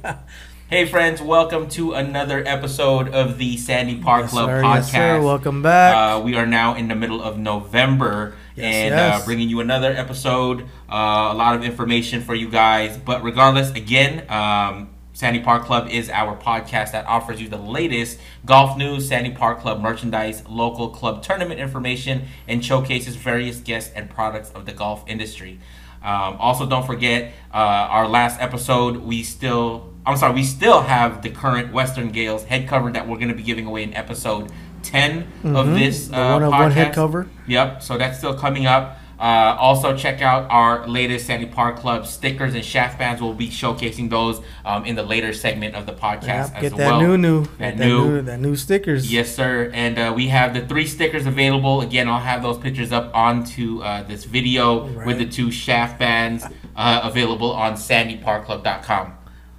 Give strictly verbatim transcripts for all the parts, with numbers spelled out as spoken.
Hey friends, welcome to another episode of the Sandy Park Yes, Club sir, podcast. yes, sir. Welcome back. Uh, we are now in the middle of November Yes, and yes. Uh, bringing you another episode. Uh, a lot of information for you guys. But regardless, again, um, Sandy Park Club is our podcast that offers you the latest golf news, Sandy Park Club merchandise, local club tournament information, and showcases various guests and products of the golf industry. Um, also, don't forget uh, our last episode. We still, I'm sorry, we still have the current Western Gales head cover that we're going to be giving away in episode ten Mhm. of this The uh, one of podcast. one head cover. Yep. So that's still coming up. Uh, also, check out our latest Sandy Park Club stickers and shaft bands. We'll be showcasing those um, in the later segment of the podcast Yep, as get well. that new, new, That get new- that new stickers. Yes, sir. And uh, we have the three stickers available. Again, I'll have those pictures up onto uh, this video Right. with the two shaft bands uh, available on sandy park club dot com.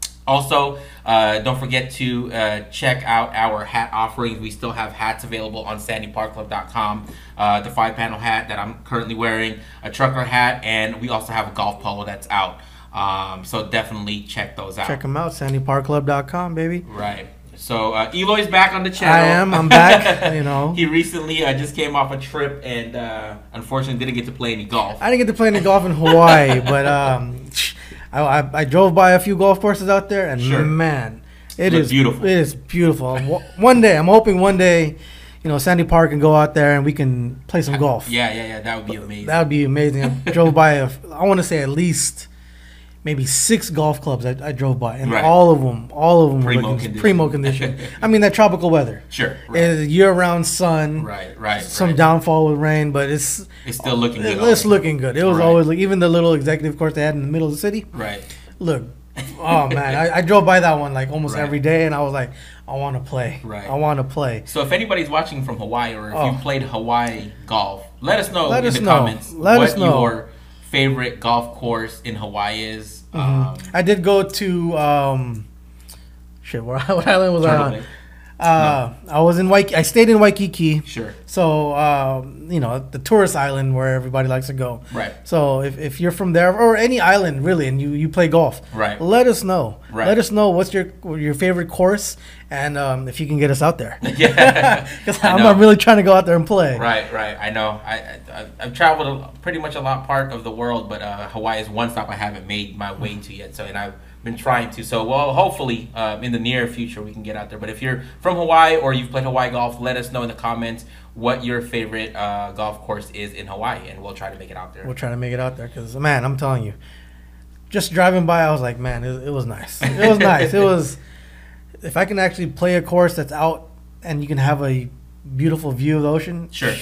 Also, uh, don't forget to uh, check out our hat offerings. We still have hats available on sandy park club dot com. Uh, the five-panel hat that I'm currently wearing, a trucker hat, and we also have a golf polo that's out. Um, so definitely check those out. Check them out, sandy park club dot com, baby. Right. So uh, Eloy's back on the channel. I am. I'm back. You know, He recently uh, just came off a trip and uh, unfortunately didn't get to play any golf. I didn't get to play any golf in Hawaii, but um, I, I, I drove by a few golf courses out there, and Sure. man, it Look is beautiful. It is beautiful. One day, I'm hoping one day, you know, Sandy Park can go out there and we can play some golf. Yeah, yeah, yeah. That would be amazing. That would be amazing. I drove by, a, I want to say at least maybe six golf clubs I, I drove by, and Right. all of them, all of them Primo were looking condition. primo condition. I mean, that tropical weather, Sure. Right. it's year-round sun, right. Right. some right. downfall with rain, but it's It's still looking good. it- all it's the time. looking good. It was Right. always like, even the little executive course they had in the middle of the city. Right. Look, oh man, I, I drove by that one like almost Right. every day, and I was like, I want to play. Right. I want to play. So if anybody's watching from Hawaii or if Oh. you played Hawaii golf, let us know Let in us the know. comments Let what us know. your favorite golf course in Hawaii is. Mhm. Um, I did go to um, shit. Where, what island was I Turtle on? Bay. Uh, I was in Waikiki. I stayed in Waikiki. Sure. So, um, you know, the tourist island where everybody likes to go. Right. So if, if you're from there or any island really, and you, you play golf, Right. let us know. Right. Let us know what's your your favorite course, and um, if you can get us out there. Yeah. Because I I'm know. not really trying to go out there and play. Right, right. I know. I, I I've traveled a, pretty much a lot part of the world, but uh, Hawaii is one stop I haven't made my way to yet. So, and I've been trying to. So, well, hopefully, uh, in the near future, we can get out there. But if you're from Hawaii or you've played Hawaii golf, let us know in the comments what your favorite uh, golf course is in Hawaii, and we'll try to make it out there. We'll try to make it out there because, man, I'm telling you, just driving by, I was like, man, it, it was nice. It was nice. It was, if I can actually play a course that's out and you can have a beautiful view of the ocean. Sure.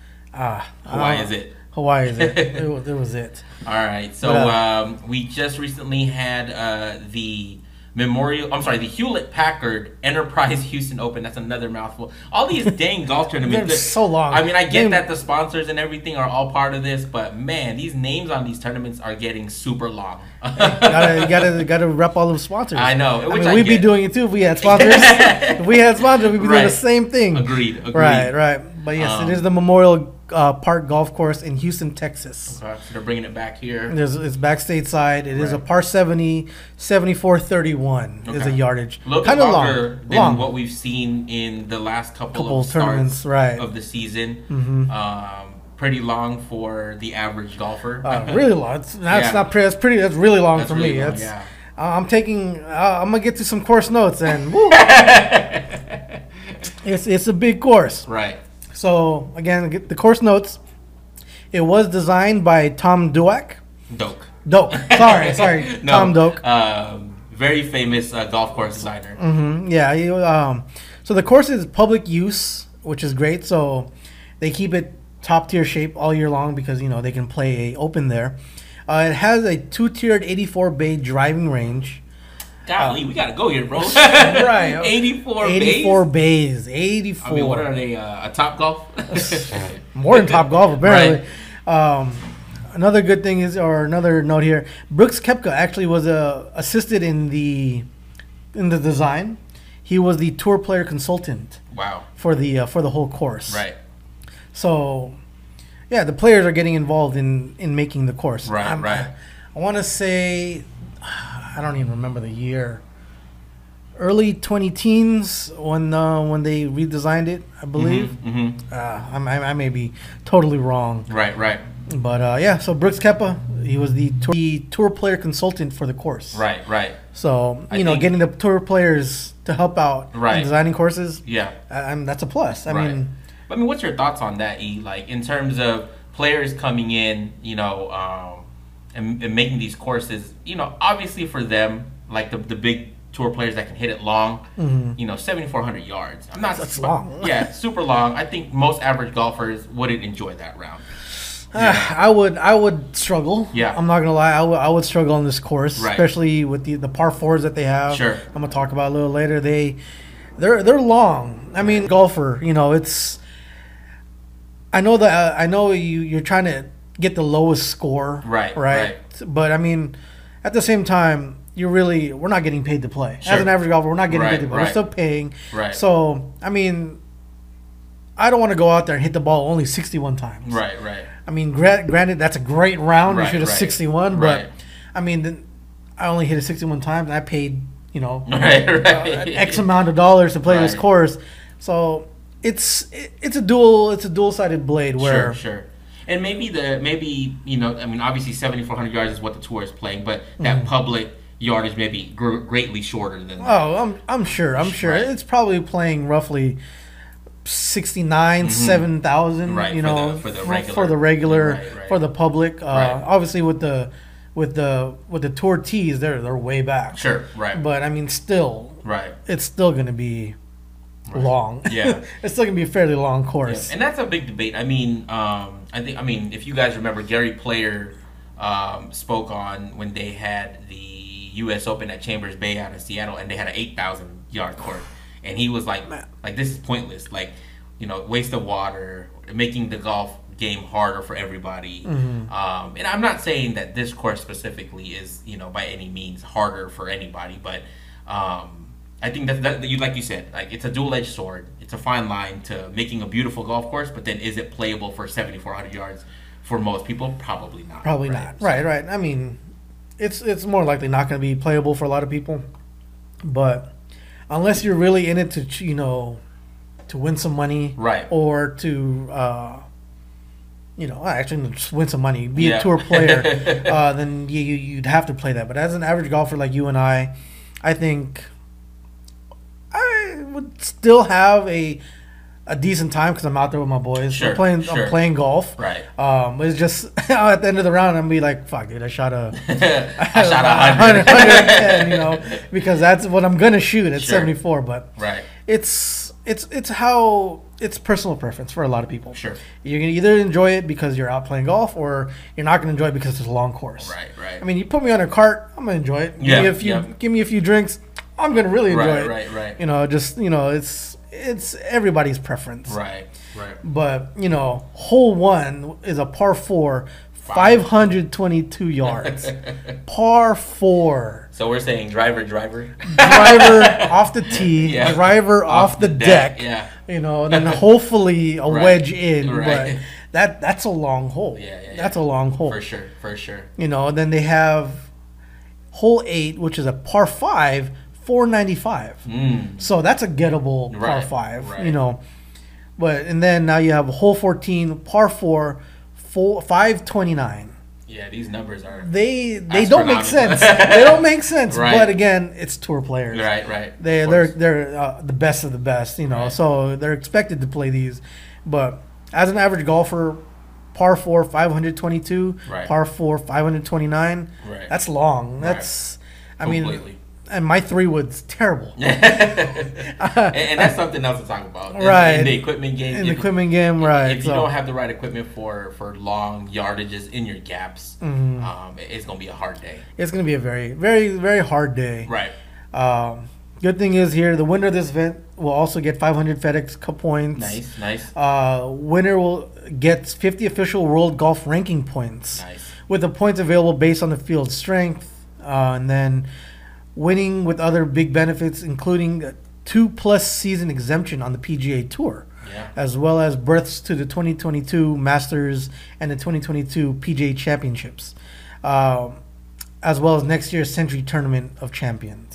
Ah, Hawaii ah, is it. Hawaii is it. It was, it was it. All right. So But, uh, um, we just recently had uh, the Memorial. I'm sorry, the Hewlett Packard Enterprise Houston Open. That's another mouthful. All these dang golf tournaments. They're so long. I mean, I get They- that the sponsors and everything are all part of this, but man, these names on these tournaments are getting super long. gotta, you gotta, gotta rep all the sponsors. I know, I which mean, I we'd be get. doing it too if we had sponsors. If we had sponsors, we'd be doing Right. the same thing. Agreed. Agreed. Right, right. But yes, Um, it is the Memorial uh, Park Golf Course in Houston, Texas. Okay, so they're bringing it back here. There's, it's back stateside. It is a Right. par seventy, seventy-four thirty-one is Okay. a yardage. A little bit Kind of longer long. than long. what we've seen in the last couple, Couple of tournaments, starts right. of the season. Mhm. Um, pretty long for the average golfer. Uh, really long. It's, that's Yeah. not pretty. That's pretty. That's really long That's for really me. long, That's. yeah. Uh, I'm taking. Uh, I'm gonna get to some course notes, and woo, it's it's a big course. Right. So again, get the course notes. It was designed by Tom Duack. Doak. Doak. Sorry, sorry, No, Tom Doak. Um, very famous uh, golf course designer. hmm Yeah. You, um, so the course is public use, which is great. So they keep it top tier shape all year long because you know they can play a open there. Uh, it has a two tiered eighty-four bay driving range. Golly, we gotta go here, bro. Right. eighty-four, eighty-four bays. bays. eighty-four. I mean, what are they? Uh, a Top Golf? More than Top Golf, apparently. Um, another good thing is, or another note here, Brooks Koepka actually was uh, assisted in the in the design. He was the tour player consultant Wow. for the uh, for the whole course. Right. So, yeah, the players are getting involved in in making the course. Right, I'm- right. I want to say, I don't even remember the year. early twenty teens when uh, when they redesigned it, I believe. Mm-hmm, mm-hmm. Uh, I, I may be totally wrong. Right, right. But uh, yeah, so Brooks Koepka, he was the tour, the tour player consultant for the course. Right, right. So you I know, think- getting the tour players to help out Right. in designing courses, Yeah. I, I'm, that's a plus. I Right. mean, I mean, what's your thoughts on that, E? Like, in terms of players coming in, you know, um, and, and making these courses, you know, obviously for them, like the the big tour players that can hit it long, mm-hmm. you know, seventy-four hundred yards. I'm not That's long. Yeah, super long. I think most average golfers wouldn't enjoy that round. Uh, I would I would struggle. Yeah. I'm not gonna lie. I would I would struggle on this course, Right. especially with the, the par fours that they have. Sure. I'm gonna talk about a little later. They they're they're long. I mean, golfer. You know, it's. I know that uh, I know you you're trying to get the lowest score. Right, Right. But I mean, at the same time, you're really we're not getting paid to play. Sure. As an average golfer, we're not getting Right, paid to play. right. We're still paying. Right. So I mean, I don't want to go out there and hit the ball only sixty-one times. Right, right. I mean, gra- granted, that's a great round. Right, you should have right, sixty-one, right. but I mean, then I only hit it sixty-one times, and I paid, you know, Right, right. uh, X amount of dollars to play this Right. course. So it's it, it's a dual it's a dual sided blade where Sure, sure. And maybe the maybe you know I mean obviously seventy-four hundred yards is what the tour is playing, but that public yardage may be gr- greatly shorter than that. oh, I'm I'm sure I'm sure Right. it's probably playing roughly sixty-nine, seven thousand. Right, you for know, the- for the for, regular. for the regular Right, right. for the public. Uh, Right. Obviously, with the with the with the tour tees, they're they're way back. Sure, right, But I mean, still, right. it's still going to be long. Yeah. It's still going to be a fairly long Yeah, course. and that's a big debate. I mean, um, I think I mean if you guys remember, Gary Player um, spoke on when they had the U S Open at Chambers Bay out in Seattle, and they had an eight thousand yard course, and he was like, like this is pointless, like you know, waste of water, making the golf game harder for everybody. Mm-hmm. Um, and I'm not saying that this course specifically is you know by any means harder for anybody, but um, I think that, that you like you said, like it's a dual-edged sword. It's a fine line to making a beautiful golf course, but then is it playable for seventy-four hundred yards for most people? Probably not. Probably right? not. Right, right. I mean, it's it's more likely not going to be playable for a lot of people. But unless you're really in it to, ch- you know, to win some money, Right. or to, uh, you know, actually just win some money, be Yeah. a tour player, uh, then you, you you'd have to play that. But as an average golfer like you and I, I think I would still have a a decent time because I'm out there with my boys. Sure, I'm playing. sure. I'm playing golf. Right. Um, it's just at the end of the round, I'm gonna be like, "Fuck, dude, I shot a, I shot a hundred. one hundred ten," you know, because that's what I'm gonna shoot at Sure. seventy-four. But Right. it's it's it's how it's personal preference for a lot of people. Sure. You're gonna either enjoy it because you're out playing golf, or you're not gonna enjoy it because it's a long course. Right. Right. I mean, you put me on a cart, I'm gonna enjoy it. Give Yeah, me a few, yeah. give me a few drinks, I'm gonna really enjoy Right, it. right, right. You know, just you know, it's it's everybody's preference. Right. Right. But you know, hole one is a par four, five hundred twenty-two yards. Par four. So we're saying driver, driver. Driver off the tee, Yeah. driver off, the deck. Yeah. You know, and then hopefully a Right. wedge in. Right. But that that's a long hole. Yeah, yeah, yeah. That's a long hole. For sure. For sure. You know, and then they have hole eight, which is a par five, four ninety-five. Mm. So that's a gettable par Right, five, right. you know. But and then now you have hole fourteen, par four, four five twenty-nine. Yeah, these numbers are. They they don't make Astronomical. sense. They don't make sense. Right. But again, it's tour players. Right. Right. They Of they're course. they're uh, the best of the best, you know. Right. So they're expected to play these. But as an average golfer, par four, five hundred twenty-two, Right. par four, five hundred twenty-nine. Right. That's long. That's I mean, Completely. and my three wood's terrible. and, and that's something else to talk about. In, Right. In the equipment game. In the if- equipment game, right? If you so- don't have the right equipment for, for long yardages in your gaps, Mhm. um, it's going to be a hard day. It's going to be a very, very, very hard day. Right. Um, good thing is here, the winner of this event will also get five hundred FedEx Cup points. Nice, nice, Uh, winner will get fifty official world golf ranking points, nice. with the points available based on the field strength, uh, and then winning with other big benefits, including a two plus season exemption on the P G A Tour, Yeah. as well as berths to the twenty twenty-two Masters and the twenty twenty-two P G A Championships, um, as well as next year's Century Tournament of Champions. Right.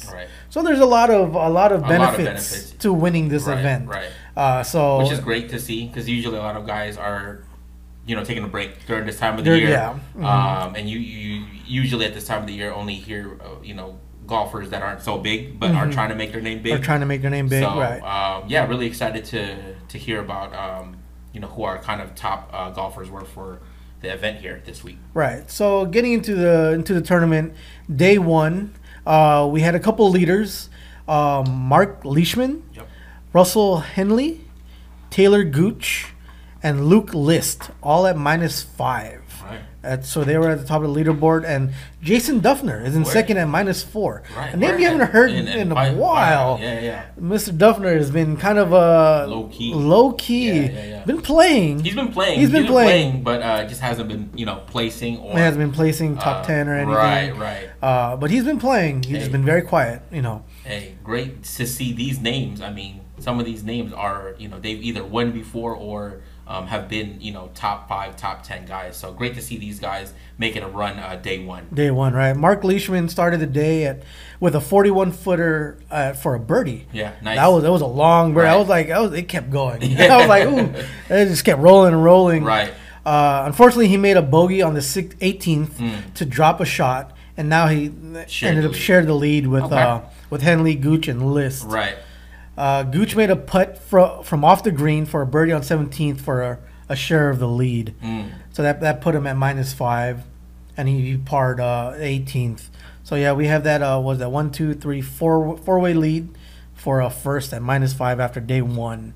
So there's a lot of a lot of, A benefits, lot of benefits. to winning this Right, event. right. Uh, so Which is great to see because usually a lot of guys are, you know, taking a break during this time of the They're- year. yeah. Mhm. Um, and you, you usually at this time of the year only hear, uh, you know, golfers that aren't so big but are Mhm. trying to make their name big. are trying to make their name big, so, right? um, yeah, really excited to to hear about, um, you know, who our kind of top uh, golfers were for the event here this week. Right. So getting into the into the tournament, day one, uh, we had a couple leaders: um, Mark Leishman, Yep. Russell Henley, Taylor Gooch, and Luke List, all at minus five. Right. At, so they were at the top of the leaderboard, and Jason Duffner is in Where- second at minus four. Right. A name Where you haven't had- heard in- in, in a fi- while. Yeah, yeah. Mister Duffner has been kind of a Low key. Low key. Yeah, yeah, yeah. Been playing. He's been playing. He's been playing. but uh, just hasn't been, you know, placing or He hasn't been placing top uh, ten or anything. Right, right. Uh, but he's been playing. He's Hey. just been very quiet, you know. Hey, great to see these names. I mean, some of these names are, you know, they've either won before or um, have been, you know, top five, top ten guys. So great to see these guys making a run uh, day one. Day one, right? Mark Leishman started the day at with a forty-one footer uh, for a birdie. Yeah, nice. That was that was a long birdie. I Right. was like, I was, it kept going. I was like, ooh, it just kept rolling and rolling. Right. Uh, unfortunately, he made a bogey on the sixth, eighteenth Mm. to drop a shot, and now he Shared ended the up lead. shared the lead with Okay. uh, with Henley, Gooch, and List. Right. Uh, Gooch made a putt fro- from off the green for a birdie on seventeenth for a, a share of the lead. Mm. So that that put him at minus five, and he, he parred uh, eighteenth. So yeah, we have that. Uh, was that one, two, three, four four way lead for a first at minus five after day one.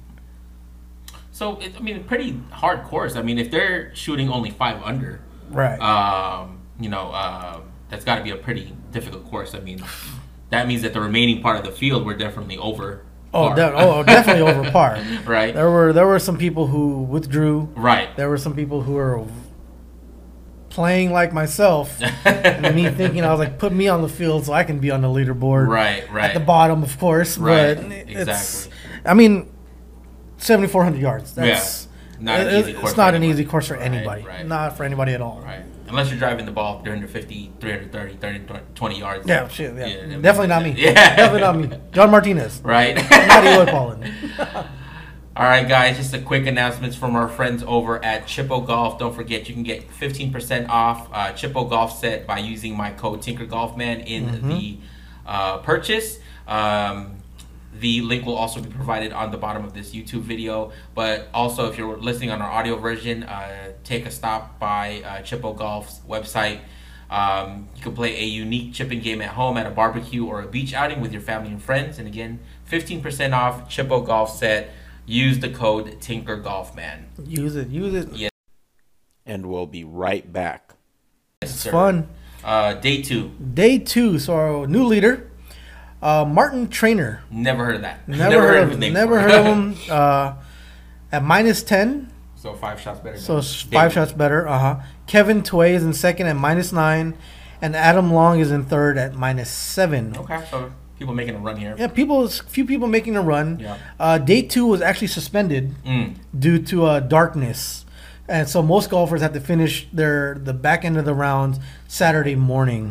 So, it, I mean, pretty hard course. I mean, if they're shooting only five under, Right. um, you know, uh, that's got to be a pretty difficult course. I mean, that means that the remaining part of the field we're definitely over. oh, par. de- oh, definitely over par. Right. There were there were some people who withdrew. Right. There were some people who were playing like myself, and me thinking I was like, put me on the field so I can be on the leaderboard. Right, right. At the bottom, of course. Right, But it's, exactly. I mean, seventy-four hundred yards. That's Not an it- easy course It's for not an anybody. easy course for Right, anybody. right. Not for anybody at all. Right. Unless you're driving the ball three fifty, three thirty, thirty, twenty yards. Yeah, shit. Yeah, Yeah, I mean, definitely not me. yeah. Definitely not me. John Martinez. Right. Not Eloy Paulin. All right, guys, just a quick announcements from our friends over at Chippo Golf. Don't forget, you can get fifteen percent off uh, Chippo Golf set by using my code TinkerGolfman in Mm-hmm. the uh, purchase. Um, the link will also be provided on the bottom of this YouTube video. But also, if you're listening on our audio version, uh, take a stop by uh, Chippo Golf's website. Um, you can play a unique chipping game at home, at a barbecue, or a beach outing with your family and friends. And again, fifteen percent off Chippo Golf set. Use the code TinkerGolfman. Use it. Use it. Yeah. And we'll be right back. Yes, It's sir. fun. Uh, day two. Day two. So our new leader, uh, Martin Trainer. Never heard of that. Never, heard of his him. name Never before. heard of him. Uh, at minus ten. So five shots better. So than it's five David. shots better. Uh huh. Kevin Tway is in second at minus nine, and Adam Long is in third at minus seven. Okay, so people making a run here. Yeah, people, few people making a run. Yeah. Uh, day two was actually suspended Mm. due to uh, darkness, and so most golfers had to finish their the back end of the rounds Saturday morning.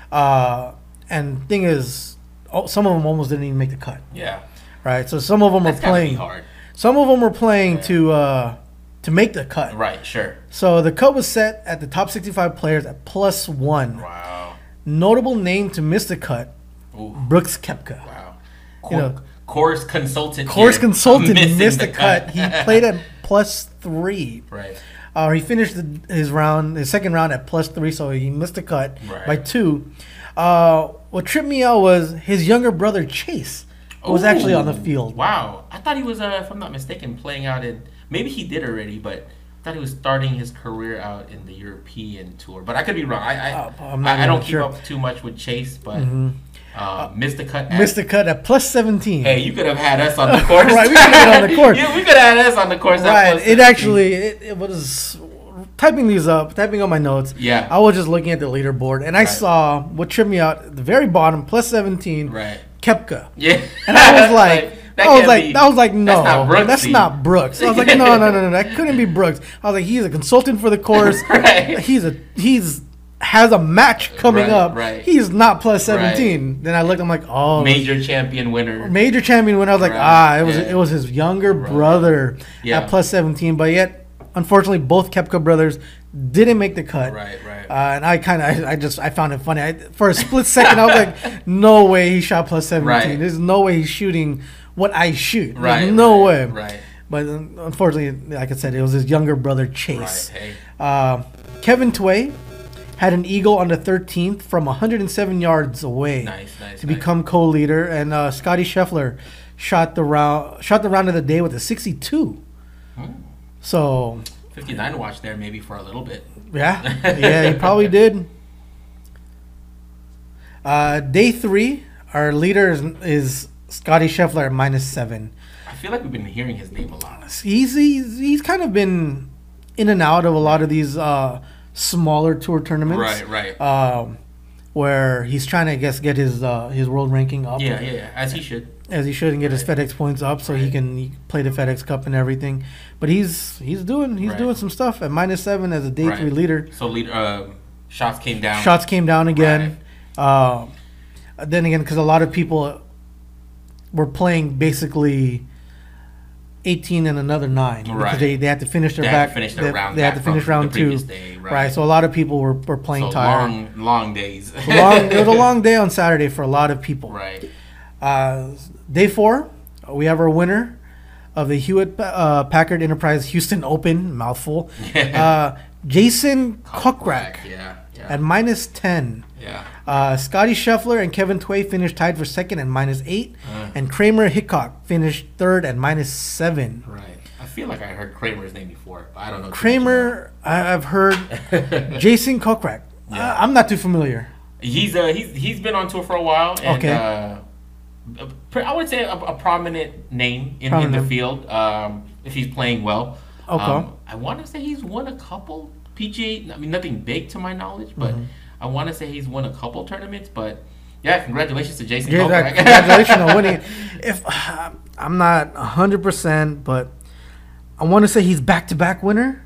Uh, and thing is, oh, some of them almost didn't even make the cut. Yeah. Right. So some of them That's were gotta be playing. hard. Some of them were playing Yeah. to uh, to make the cut. Right. Sure. So the cut was set at the top sixty-five players at plus one. Wow. Notable name to miss the cut, Ooh. Brooks Koepka. Wow. You Cor- know, course consultant. Course here, consultant missing missed the cut. He played at plus three. Right. Uh, he finished the, his round, his second round at plus three, so he missed the cut Right. by two. Uh, what tripped me out was his younger brother Chase was actually on the Ooh, field. Wow. I thought he was, uh, if I'm not mistaken, playing out in. Maybe he did already, but I thought he was starting his career out in the European tour. But I could be wrong. I I, Uh, I'm not I, I don't even keep sure. up too much with Chase, but Mhm. uh, missed the cut. At, Missed the cut at plus seventeen. Hey, you could have had us on the course. Right, we could have been on the course. Yeah, we could have had us on the course. at Right. plus It seventeen. actually it, it was typing these up, typing on my notes. Yeah. I was just looking at the leaderboard and I Right. saw what tripped me out at the very bottom, plus seventeen, Right. Kepka. Yeah. And I was like, that I was can't like, be- I was like, no, that's not Brooksy. that's not Brooks. I was like, no, no, no, no, that couldn't be Brooks. I was like, he's a consultant for the course. Right. He's a he's has a match coming Right, up. right. He's not plus seventeen. Then I looked. I'm like, oh, Major champion winner. major champion winner. I was like, Right, ah, it was yeah. it was his younger Right. brother Yeah. at plus seventeen. But yet, unfortunately, both Koepka brothers didn't make the cut. Right, right. Uh, and I kind of, I, I just, I found it funny. I, for a split second, I was like, no way he shot plus seventeen. Right. There's no way he's shooting what I shoot. There's Right. no right, way. Right. But um, unfortunately, like I said, it was his younger brother Chase. Right. Hey. Uh, Kevin Tway had an eagle on the thirteenth from one hundred seven yards away Nice, nice. to nice. become co-leader, and uh, Scotty Scheffler shot the round, shot the round of the day with a sixty-two. Hmm. So fifty-nine watch there maybe for a little bit. yeah, yeah, he probably did. Uh, day three, our leader is, is Scotty Scheffler at minus seven. I feel like we've been hearing his name a lot. He's, he's he's kind of been in and out of a lot of these uh, smaller tour tournaments. Right, right. Um, where he's trying to, I guess, get his uh, his world ranking up. Yeah, yeah, yeah. As he should. As he should, and get his Right. FedEx points up, so he Right. can he play the FedEx Cup and everything. But he's he's doing he's Right. doing some stuff at minus seven as a day Right. three leader. So lead, um, shots came down. Shots came down again. Uh, then again, because a lot of people were playing basically eighteen and another nine because Right. they, they had to finish their They had to back. finish their they, round they had to back finish from round the two. previous day, right. right. So a lot of people were, were playing So tired. long, long days. long, it was a long day on Saturday for a lot of people. Right. Uh, day four, we have our winner of the Hewitt uh, Packard Enterprise Houston Open, mouthful, uh, Jason Kokrak Yeah. Yeah. at minus ten. yeah. Uh, Scotty Scheffler and Kevin Tway finished tied for second at minus eight, Uh. and Kramer Hickok finished third at minus seven. Right. I feel like I heard Kramer's name before, but I don't know. too much Kramer, I- I've heard. about him. Jason Kokrak, Yeah. I- I'm not too familiar. He's uh he's he's been on tour for a while, and Okay. uh, a pr- I would say a, a prominent name in, in Prominent. the field. Um, if he's playing well. Okay. Um, I want to say he's won a couple P G A. I mean, nothing big to my knowledge, but Mm-hmm. I want to say he's won a couple tournaments. But yeah, congratulations to Jason. Yeah, Kokrak. congratulations on winning. If I'm not one hundred percent, but I want to say he's back-to-back winner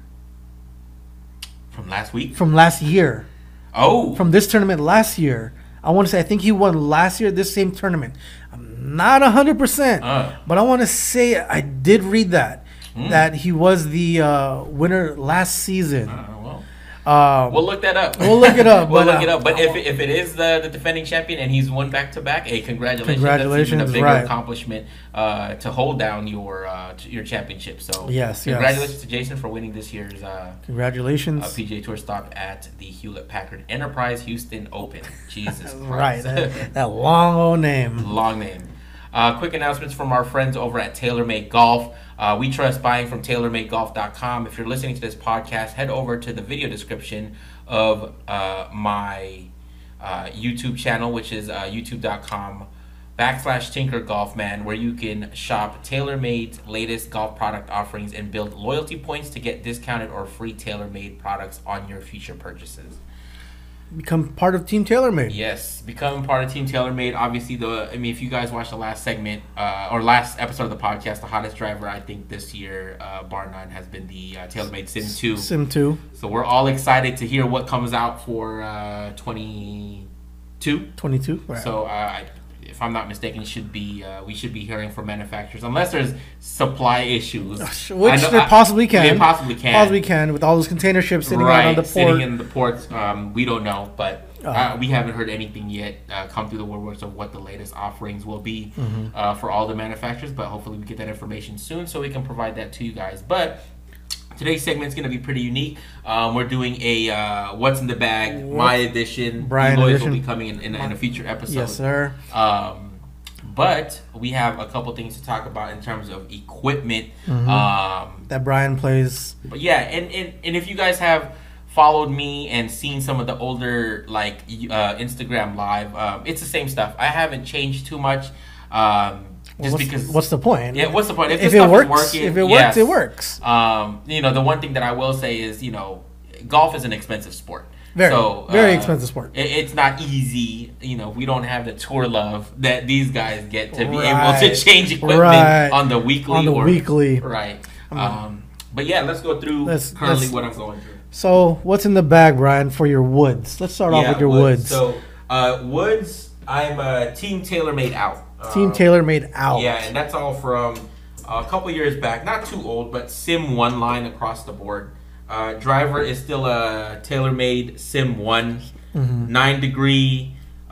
From last week. from last year, Oh, from this tournament last year. I want to say I think he won last year this same tournament. I'm not one hundred percent, Uh. but I want to say I did read that Mm. that he was the uh, winner last season. uh, well, Um, we'll look that up. We'll look it up, we'll but, look uh, it up. But if, if it is the, the defending champion and he's won back to back, hey, congratulations! Congratulations, That's even a bigger right. accomplishment uh, to hold down your uh, t- your championship. So Yes, yes. congratulations to Jason for winning this year's uh, congratulations. uh, P G A Tour stop at the Hewlett Packard Enterprise Houston Open. Jesus Christ! Right, that, that long old name. Long name. Uh, quick announcements from our friends over at TaylorMade Golf. Uh, we trust buying from tailor made golf dot com. If you're listening to this podcast, head over to the video description of uh, my uh, YouTube channel, which is uh, youtube.com backslash Tinker Golfman, where you can shop TaylorMade's latest golf product offerings and build loyalty points to get discounted or free TaylorMade products on your future purchases. Become part of Team TaylorMade. Yes, become part of Team TaylorMade. Obviously, the I mean, if you guys watched the last segment uh, or last episode of the podcast, the hottest driver I think this year, uh, bar none, has been the uh, TaylorMade Sim two. Sim two. So we're all excited to hear what comes out for uh, twenty-two. twenty-two. Right. So uh, I, if I'm not mistaken, it should be uh, we should be hearing from manufacturers unless there's supply issues, Which I know- there I- possibly can. They possibly can. Possibly can with all those container ships sitting right, out on the sitting port. in the ports. Um, we don't know, but uh, Uh. we haven't heard anything yet uh, come through the woodworks of what the latest offerings will be Mm-hmm. uh, for all the manufacturers. But hopefully, we get that information soon so we can provide that to you guys. But today's segment is going to be pretty unique. Um, we're doing a uh, "What's in the Bag" my edition. Brian Lloyd's edition. will be coming in, in, in a future episode. Yes, sir. Um, but we have a couple things to talk about in terms of equipment. Mm-hmm. Um, That Brian plays. but yeah, and, and, and if you guys have followed me and seen some of the older like uh, Instagram live, um, it's the same stuff. I haven't changed too much, um, just what's, because. what's the point? yeah, what's the point? if this it stuff is works, working, if it yes. works, it works. Um, you know, the one thing that I will say is, you know, golf is an expensive sport. Very, so, very uh, expensive sport. It, it's not easy. You know, we don't have the tour love that these guys get to be able Right. to change equipment Right. on the weekly. On the or, weekly. Right. Um, but yeah, let's go through Let's- currently let's- what I'm going through. So what's in the bag, Brian, for your woods? Let's start off Yeah, with your woods. woods. So uh, woods, I'm uh, Team TaylorMade out. Team Um, TaylorMade out. Yeah, and that's all from a couple years back. Not too old, but Sim one line across the board. Uh, driver is still a TaylorMade Sim one, Mhm. nine degree.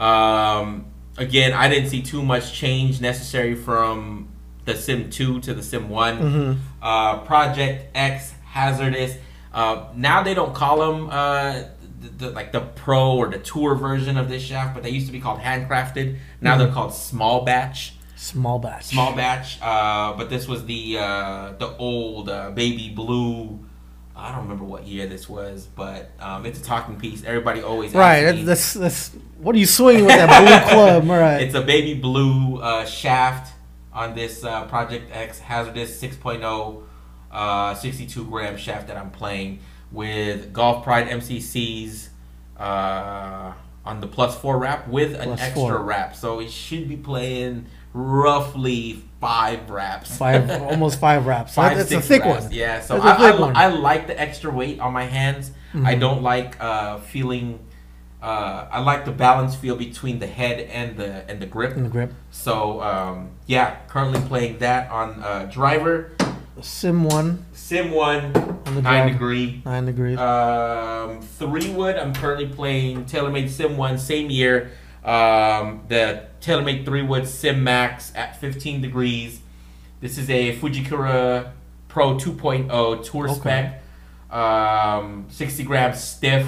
Um, again, I didn't see too much change necessary from the Sim two to the Sim one. Mhm. Uh, Project X Hazardous. Uh, now they don't call them uh, the, the, like the pro or the tour version of this shaft, but they used to be called handcrafted. Now Mhm. they're called small batch. Small batch. Small batch, uh, but this was the uh, the old uh, baby blue. I don't remember what year this was, but um, it's a talking piece. Everybody always Right. asks me. That's, that's that's. What are you swinging with that blue club? All right. It's a baby blue uh, shaft on this uh, Project X Hazardous six point oh uh, sixty-two gram shaft that I'm playing with Golf Pride M C Cs uh, on the plus four wrap with an Plus extra four. wrap. So it should be playing roughly five wraps. Five, almost five wraps. Five, That's a six thick wraps. one. Yeah, so That's a I, thick I, one. I like the extra weight on my hands. I Mhm. don't like uh, feeling. Uh, I like the balance feel between the head and the and the grip. In the grip. So um, yeah, currently playing that on uh, driver Sim one, Sim one On the nine driver. degree. nine degrees. Um, three wood. I'm currently playing TaylorMade Sim one, same year. Um, the TaylorMade three wood Sim Max at fifteen degrees. This is a Fujikura Pro two point oh tour Okay. spec. Um, sixty grams stiff.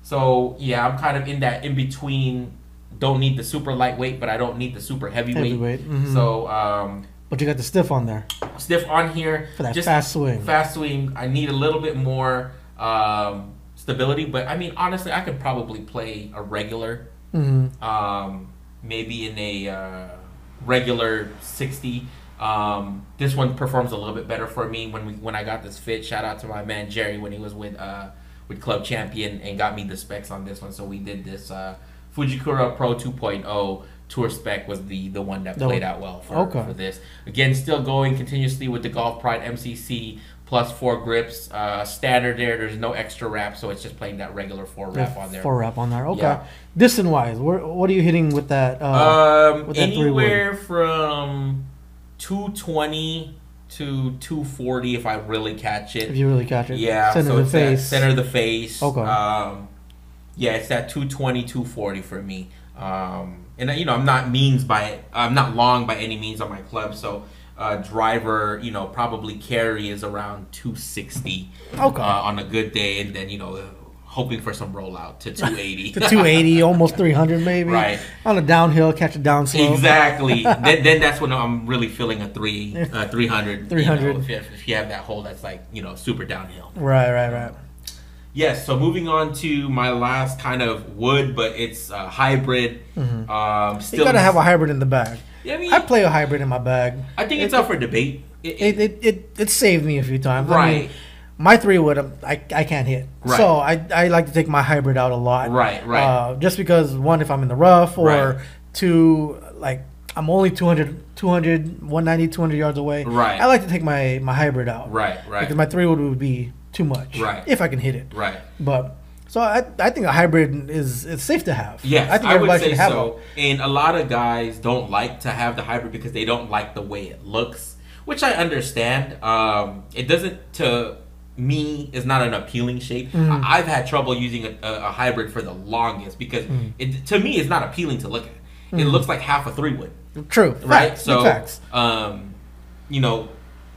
So yeah, I'm kind of in that in between. Don't need the super lightweight, but I don't need the super heavyweight. Heavyweight. Mhm. So um, But you got the stiff on there stiff on here for that just fast swing. fast swing. I need a little bit more um, stability, but I mean honestly, I could probably play a regular, hmm um, maybe in a uh, regular sixty. Um, this one performs a little bit better for me when we when I got this fit. Shout out to my man Jerry when he was with uh, with Club Champion and got me the specs on this one. So we did this uh, Fujikura Pro two point oh tour spec was the the one that The played one- out well for, Okay. for this. Again, still going continuously with the Golf Pride M C C plus four grips. Uh, standard there. There's no extra wrap, so it's just playing that regular four wrap on there. Four wrap on there. Okay. Yeah. Distance wise, where, what are you hitting with that? Uh, Um, with that three wood? anywhere from two twenty to two forty if I really catch it. if you really catch it. Yeah, Center so of it's the that face. center of the face. Okay. Um, yeah, it's that two twenty, two forty for me. Um, and you know, I'm not means by I'm not long by any means on my club, so uh, driver, you know, probably carry is around two sixty Okay. uh, on a good day, and then you know, hoping for some rollout to two eighty. to two eighty, almost three hundred maybe. Right. On a downhill, catch a down slope. Exactly. then, then that's when I'm really feeling a three, uh, three hundred. three hundred. You know, if, you have, if you have that hole that's like, you know, super downhill. Right, right, right. Yes. So moving on to my last kind of wood, but it's uh, hybrid. Mhm. Um, still, You gotta have a hybrid in the bag. I mean, I play a hybrid in my bag. I think it's it- up for debate. It, It it, it, it saved me a few times. I Right. mean, my three wood, um, I, I can't hit. Right. So I, I like to take my hybrid out a lot. Right, right. Uh, just because, one, if I'm in the rough, or Right. two, like, I'm only two hundred, two hundred, one ninety, two hundred yards away. Right. I like to take my, my hybrid out. right, right, Because my three wood would be too much. Right. If I can hit it. right. But, so I, I think a hybrid is it's safe to have. Yes, I think I would everybody say should have so. And a lot of guys don't like to have the hybrid because they don't like the way it looks, which I understand. Um, it doesn't, to me, is not an appealing shape. Mhm. I- I've had trouble using a, a, a hybrid for the longest because Mhm. it, to me, it's not appealing to look at. It Mhm. looks like half a three wood, one. True. right? Facts. So, Facts. um, you know,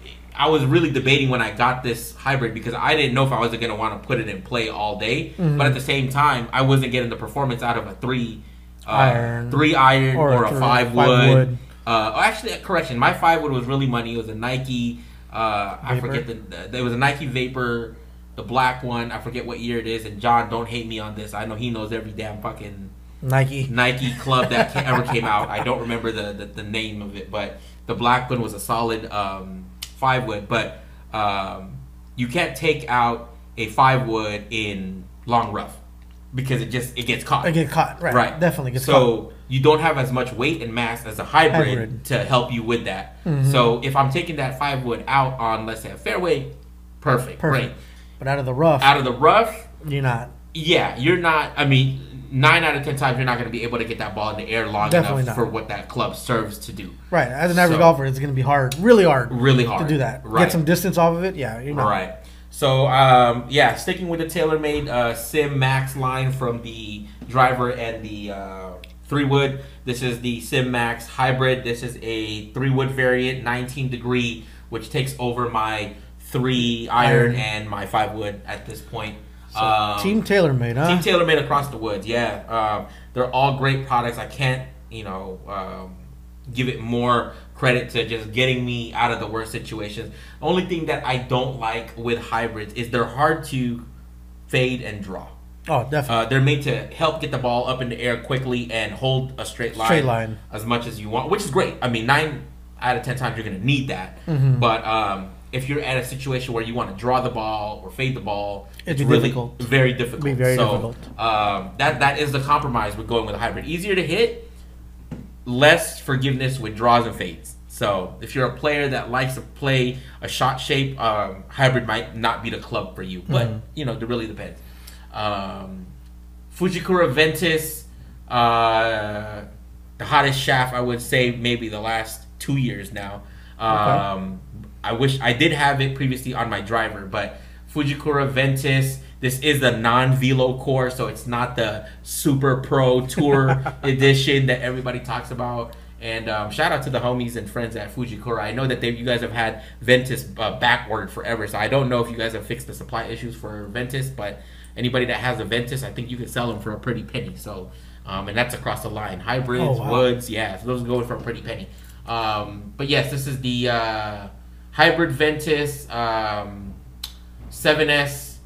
I was really debating when I got this hybrid because I didn't know if I was going to want to put it in play all day. Mhm. But at the same time, I wasn't getting the performance out of a three uh, Iron. three iron Or or, a a three- five five wood. wood. Uh, oh, actually, correction. My five wood was really money. It was a Nike. Uh, I Vapor? forget the. There was a Nike Vapor, the black one. I forget what year it is. And John, don't hate me on this. I know he knows every damn fucking Nike. Nike club that ca- ever came out. I don't remember the, the, the name of it, but the black one was a solid um, five wood. But um, you can't take out a five wood in long rough because it just it gets caught. I get caught. Right. Right. Definitely gets caught. So you don't have as much weight and mass as a hybrid, Hybrid. to help you with that. Mhm. So if I'm taking that five wood out on, let's say, a fairway, perfect, Perfect. great. But out of the rough, Out of the rough, you're not. yeah, you're not. I mean, nine out of ten times you're not going to be able to get that ball in the air long Definitely enough not. for what that club serves to do. Right. As an average So- golfer, it's going to be hard, really hard, Really hard to do that. Right. Get some distance off of it. Yeah, you're not. Right. So, um, yeah, sticking with the TaylorMade uh, Sim Max line from the driver and the uh, three wood. This is the Sim Max Hybrid. This is a three wood variant, nineteen degree, which takes over my three iron and my five wood at this point. So, Um, Team TaylorMade, huh? Team TaylorMade across the woods, yeah. Um, they're all great products. I can't, you know, um, give it more credit to just getting me out of the worst situations. The only thing that I don't like with hybrids is they're hard to fade and draw. Oh, definitely. Uh, they're made to help get the ball up in the air quickly and hold a straight line, Straight line. as much as you want, which is great. I mean, nine out of ten times you're going to need that. Mhm. But um, if you're at a situation where you want to draw the ball or fade the ball, It'd it's be really difficult. very difficult. Be very so, difficult. Um, that that is the compromise with going with a hybrid. Easier to hit, less forgiveness with draws and fades. So if you're a player that likes to play a shot shape, um, hybrid might not be the club for you. But Mhm. you know, it really depends. Um, Fujikura Ventus, uh, the hottest shaft I would say maybe the last two years now. Um, I wish I did have it previously on my driver, but Fujikura Ventus. This is the non-velo core, so it's not the Super Pro Tour edition that everybody talks about. And um, shout out to the homies and friends at Fujikura. I know that they, you guys have had Ventus uh, back ordered forever, so I don't know if you guys have fixed the supply issues for Ventus, but anybody that has a Ventus, I think you can sell them for a pretty penny. So, um, and that's across the line. Hybrids, Oh, wow. woods, yeah, so those are going for a pretty penny. Um, but yes, this is the uh, hybrid Ventus um, seven S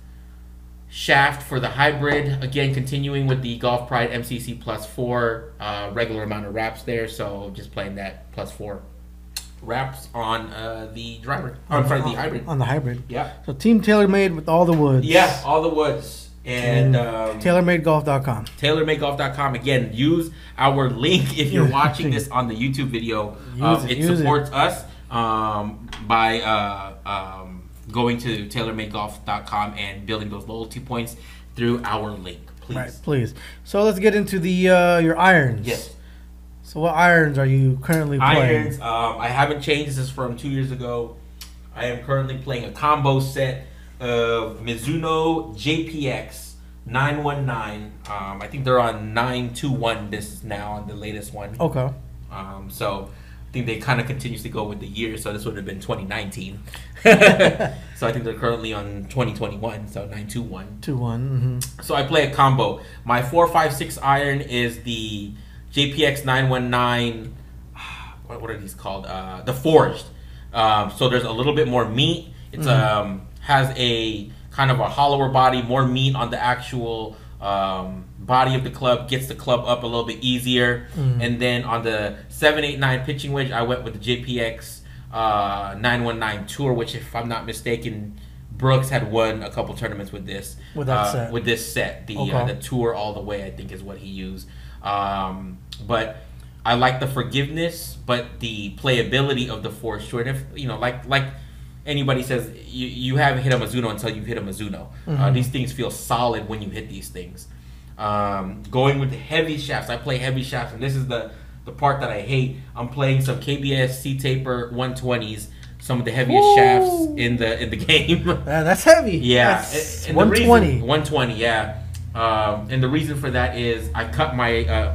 shaft for the hybrid. Again, continuing with the Golf Pride M C C plus four, uh, regular amount of wraps there. So just playing that plus four wraps on uh, the driver. Oh, I'm sorry, the hybrid. On the hybrid. Yeah. So Team TaylorMade with all the woods. Yeah, all the woods. And um, TaylorMade Golf dot com. Taylor Made Golf dot com. Again, use our link if you're watching this on the YouTube video. Um, it, it use supports us um, by uh, um, going to Taylor Made Golf dot com and building those loyalty points through our link. Please. Right, please. So let's get into the uh, your irons. Yes. So what irons are you currently playing? Irons. Um, I haven't changed. This is from two years ago. I am currently playing a combo set of Mizuno J P X nine one nine. Um, I think they're on nine two one this now on the latest one. Okay. Um, so I think they kind of continues to go with the year. So this would have been twenty nineteen. So I think they're currently on twenty twenty-one. So nine two one. two one. Mm-hmm. So I play a combo. My four five six iron is the J P X nine one nine. What, what are these called? Uh, the Forged. Um, so there's a little bit more meat. It's Mm-hmm. um has a kind of a hollower body, more meat on the actual um, body of the club, gets the club up a little bit easier. Mm. And then on the seven eight nine pitching wedge, I went with the J P X uh, nine one nine Tour, which if I'm not mistaken, Brooks had won a couple tournaments with this. With that uh, set. With this set. The, Okay. uh, the Tour all the way, I think, is what he used. Um, but I like the forgiveness, but the playability of the Force short. If you know, like like anybody says, you, you haven't hit a Mizuno until you hit a Mizuno. Uh, Mhm. these things feel solid when you hit these things. Um, going with the heavy shafts, I play heavy shafts, and this is the the part that I hate. I'm playing some K B S C Taper one twenties, some of the heaviest Ooh. shafts in the in the game. Uh, that's heavy. Yeah, That's and the one twenty. reason- one twenty, yeah. Um, and the reason for that is I cut my uh,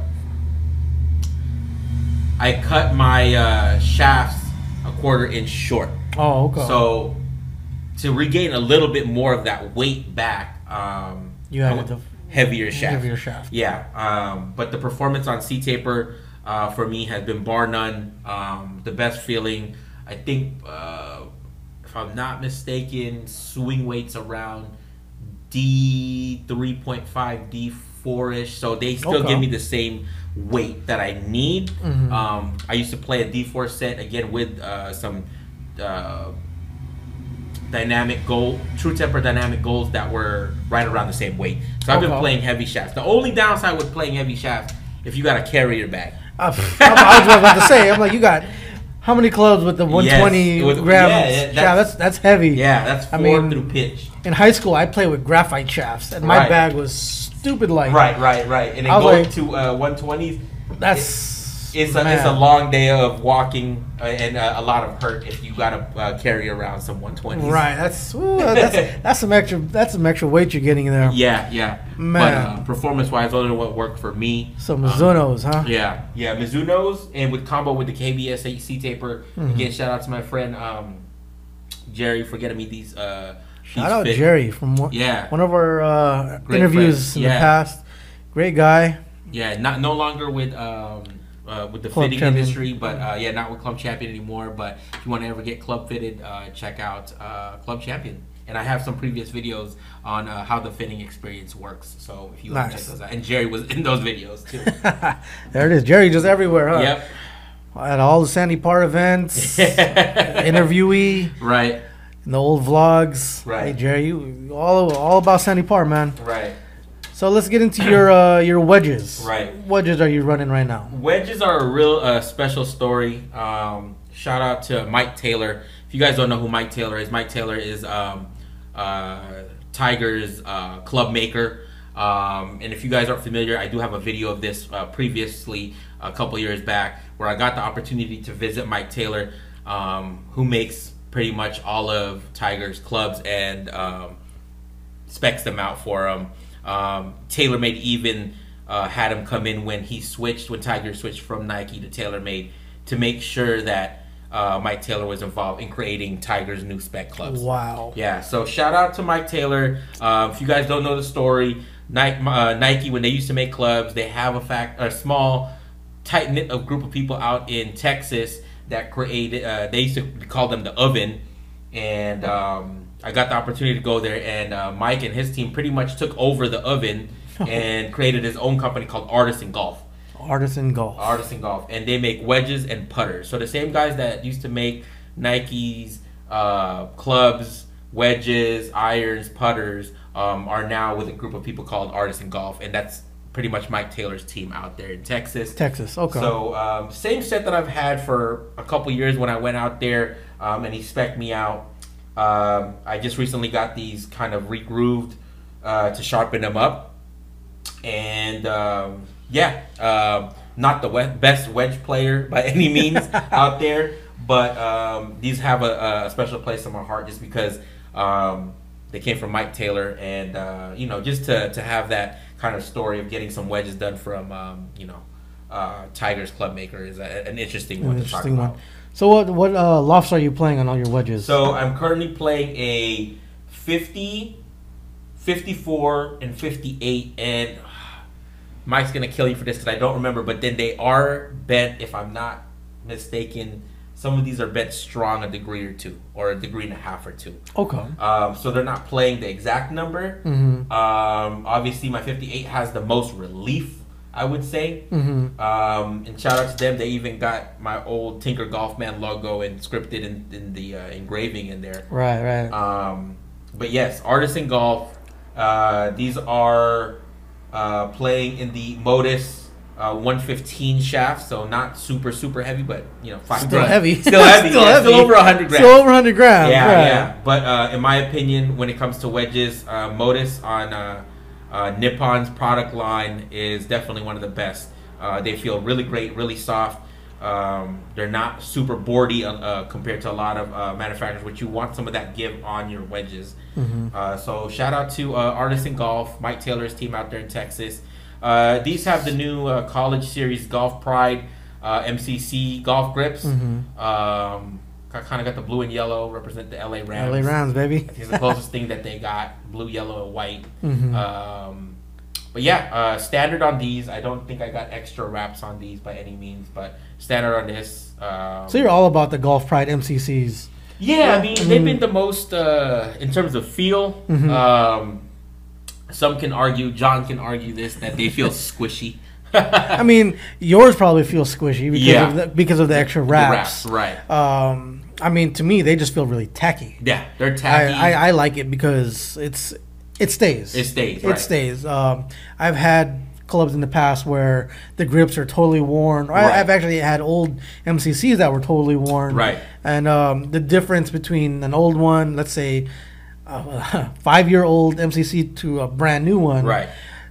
I cut my uh, shafts a quarter inch short. Oh, okay. So to regain a little bit more of that weight back, um, You I added went the heavier shaft. heavier shaft. Yeah, um, but the performance on C Taper uh, for me has been bar none um, the best feeling. I think, uh, if I'm not mistaken, swing weights around D three point five, D four ish. So they still Okay. give me the same weight that I need. Mhm. Um, I used to play a D four set again with uh, some uh, dynamic gold, True Temper dynamic golds that were right around the same weight. So I've been Okay. playing heavy shafts. The only downside with playing heavy shafts, if you got a carrier bag. Uh, I was about to say, I'm like, you got How many clubs with the one twenty Yes, with- grams? yeah, yeah, shaft? that's- That's that's heavy. Yeah, that's I four mean- through pitch. In high school, I played with graphite shafts, and my Right. bag was stupid light. Right, right, right. And then I was going like- to uh, one twenties, That's it's a, it's a man. long day of walking uh, and uh, a lot of hurt if you got to uh, carry around some one twenties. Right. That's ooh, that's that's some extra that's some extra weight you're getting there. Yeah, yeah. Man. But uh, performance-wise, those are what worked for me. Some Um, Mizunos, huh? Yeah, yeah, Mizuno's, and with combo with the K B S C taper. Mm-hmm. Again, shout out to my friend um, Jerry for getting me these. Uh, Shout these out fit- Jerry from one, Yeah, one of our uh, Great interviews friend. in Yeah. the past. Great guy. yeah. Not no longer with um, uh, with the Club fitting Champion. industry, but uh, yeah, not with Club Champion anymore. But if you want to ever get club fitted, uh, check out uh, Club Champion. And I have some previous videos on uh, how the fitting experience works. So if you want to Nice. check those out, and Jerry was in those videos too. There it is. Jerry just everywhere, huh? Yep. At all the Sandy Par events, interviewee, Right. and the old vlogs. Right. Hey Jerry, you all all about Sandy Par, man. Right. So let's get into your uh, your wedges. Right. Wedges are you running right now? Wedges are a real uh, special story. Um, shout out to Mike Taylor. If you guys don't know who Mike Taylor is, Mike Taylor is um, uh, Tiger's uh, club maker. Um, and if you guys aren't familiar, I do have a video of this uh, previously a couple years back where I got the opportunity to visit Mike Taylor, um, who makes pretty much all of Tiger's clubs and um, specs them out for him. Um, TaylorMade even uh, had him come in when he switched, when Tiger switched from Nike to TaylorMade, to make sure that uh, Mike Taylor was involved in creating Tiger's new spec clubs. Wow. Yeah, so shout out to Mike Taylor. Uh, if you guys don't know the story, Nike, uh, Nike, when they used to make clubs, they have a fact a small, tight knit of group of people out in Texas that created. Uh, they used to call them the Oven, and um, I got the opportunity to go there. And uh, Mike and his team pretty much took over the Oven and created his own company called Artisan Golf. Artisan Golf. Artisan Golf, and they make wedges and putters. So the same guys that used to make Nike's uh, clubs, wedges, irons, putters um, are now with a group of people called Artisan Golf, and that's pretty much Mike Taylor's team out there in Texas. Texas. Okay. So um, same set that I've had for a couple years when I went out there, um, and he spec'd me out. Um, I just recently got these kind of re-grooved uh, to sharpen them up, and um, yeah, um, not the we- best wedge player by any means out there, but um, these have a, a special place in my heart just because um, they came from Mike Taylor, and uh, you know, just to to have that kind of story of getting some wedges done from um, you know uh, Tiger's club maker is a, an interesting one An to talk interesting about. one. So what what uh, lofts are you playing on all your wedges? So I'm currently playing a fifty, fifty-four, and fifty-eight, and Mike's gonna kill you for this because I don't remember, but then they are bent, if I'm not mistaken. Some of these are bent strong a degree or two, or a degree and a half or two. Okay. Um, so they're not playing the exact number. Mm-hmm. Um, obviously, my fifty-eight has the most relief, I would say. Mm-hmm. Um, and shout out to them. They even got my old Tinker Golfman logo and scripted in, in the uh, engraving in there. Right, right. Um, but yes, Artisan Golf. Uh, these are uh, playing in the Modus uh, one fifteen shaft, so not super super heavy, but you know, five Still grams. heavy. Still heavy. Still yeah, heavy. Still over one hundred grams. Still over one hundred grams. Yeah, right. yeah. But uh, in my opinion, when it comes to wedges, uh, Modus on uh, uh, Nippon's product line is definitely one of the best. Uh, they feel really great, really soft. Um, they're not super boardy uh, compared to a lot of uh, manufacturers, which you want some of that give on your wedges. Mm-hmm. Uh, so shout out to uh, Artisan Golf, Mike Taylor's team out there in Texas. Uh, these have the new uh, College Series Golf Pride uh, M C C golf grips. Mm-hmm. Um, kind of got the blue and yellow, represent the L A Rams. L A Rams, baby. I think it's the closest thing that they got, blue, yellow, and white. Mm-hmm. Um, but yeah, uh, standard on these. I don't think I got extra wraps on these by any means, but standard on this. Um, So you're all about the Golf Pride M C Cs. yeah, I mean, I they've mean- been the most, uh, in terms of feel. Mhm. Um, some can argue, John can argue this, that they feel squishy. I mean, yours probably feel squishy because Yeah. of the, because of the extra The wraps. right. Um, I mean, to me, they just feel really tacky. Yeah, they're I, tacky. I, I like it because it's it stays. It stays, It right. stays. Um, I've had clubs in the past where the grips are totally worn. Right. I, I've actually had old M C Cs that were totally worn. Right. And um, the difference between an old one, let's say, uh, five-year-old M C C to a brand new one. Right.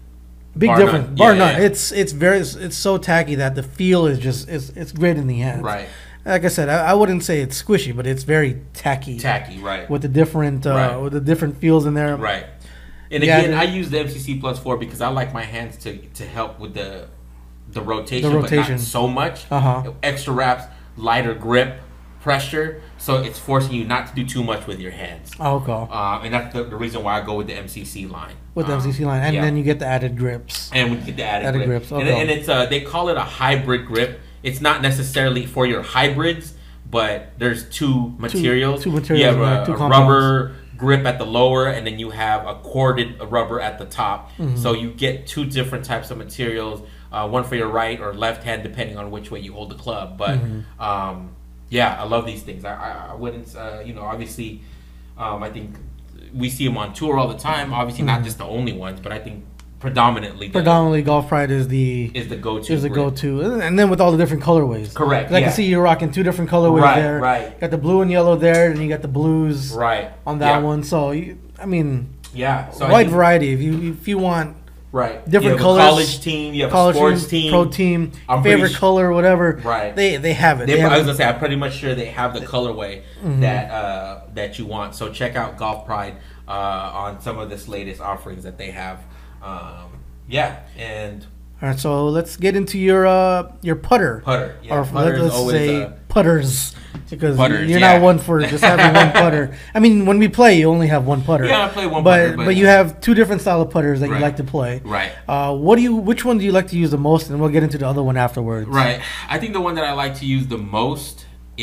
Big Bar difference. none. Bar Yeah, none. yeah. It's it's very it's so tacky that the feel is just it's it's great in the hands. Right. Like I said, I, I wouldn't say it's squishy, but it's very tacky. Tacky. Right. With the different uh, Right. with the different feels in there. Right. And Yeah, again, the- I use the M C C Plus four because I like my hands to to help with the the rotation, The but rotation. not so much. Uh-huh. Extra wraps, lighter grip, pressure, so it's forcing you not to do too much with your hands. Oh, okay. Uh, and that's the, the reason why I go with the M C C line. With the Um, M C C line, and yeah. then you get the added grips. and we get the added, Added grip. grips, And, okay. and it's uh, they call it a hybrid grip. It's not necessarily for your hybrids, but there's two materials. two materials You have in there, a, two a compounds. rubber grip at the lower, and then you have a corded rubber at the top. Mm-hmm. So you get two different types of materials, uh, one for your right or left hand, depending on which way you hold the club. But Mm-hmm. um, yeah, I love these things. I, I, I wouldn't, uh, you know, obviously, um, I think we see them on tour all the time. Obviously, not just the only ones, but I think predominantly the- Mm-hmm. Predominantly, Golf Pride is the is the go-to. is the grip. go-to, and then with all the different colorways. Correct, 'Cause I yeah. can see you rocking two different colorways Right, there. right. You got the blue and yellow there, and you got the blues Right. on that Yeah. one. So you, I mean, Yeah. So I wide think- variety. If you if you want Right. different you have colors, A college team. You have college a sports team, team. pro team, I'm pretty favorite su- color, whatever. Right. They they have it. They, They have I was it. gonna say, I'm pretty much sure they have the colorway Mm-hmm. that uh, that you want. So check out Golf Pride uh, on some of this latest offerings that they have. Um, yeah, and All right, so let's get into your uh your putter. putter. Yeah, or putter is let's always say uh, putters, because Putters, you're yeah. not one for just having one putter. I mean, when we play, you only have one putter. Yeah, I play one but, putter, but but- you have two different style of putters that Right. you like to play. right. Uh, what do you? Which one do you like to use the most? And we'll get into the other one afterwards. Right. I think the one that I like to use the most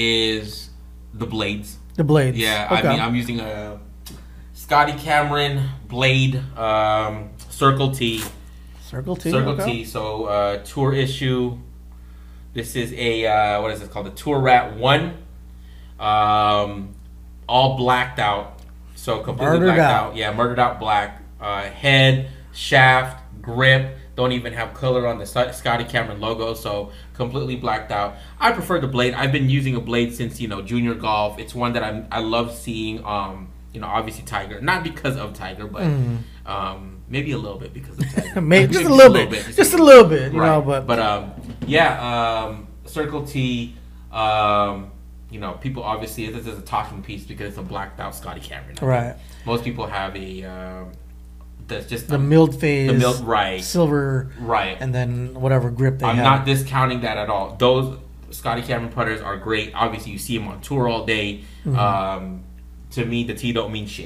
is the blades. The blades. Yeah, Okay. I mean, I'm using a Scotty Cameron blade, um, Circle T. Circle T. Circle okay. T. So uh, tour issue. This is a uh, what is it called? The Tour Rat One. Um, all blacked out. So completely Murdered blacked out. out. Yeah, murdered out black. Uh, head, shaft, grip. Don't even have color on the Sc- Scotty Cameron logo. So completely blacked out. I prefer the blade. I've been using a blade since you know junior golf. It's one that I'm I love seeing. Um, you know, obviously Tiger, not because of Tiger, but um, maybe a little bit because of Tiger. Maybe just a little bit. Just a little bit. You know, but but um, yeah, um, Circle T. Um, you know, people obviously this is a talking piece because it's a blacked out Scotty Cameron. right. Most people have a um, that's just The a- milled phase. the milled right, Silver. right. And then whatever grip they I'm have. not discounting that at all. Those Scotty Cameron putters are great. Obviously, you see them on tour all day. Mm-hmm. Um, to me, the T don't mean shit.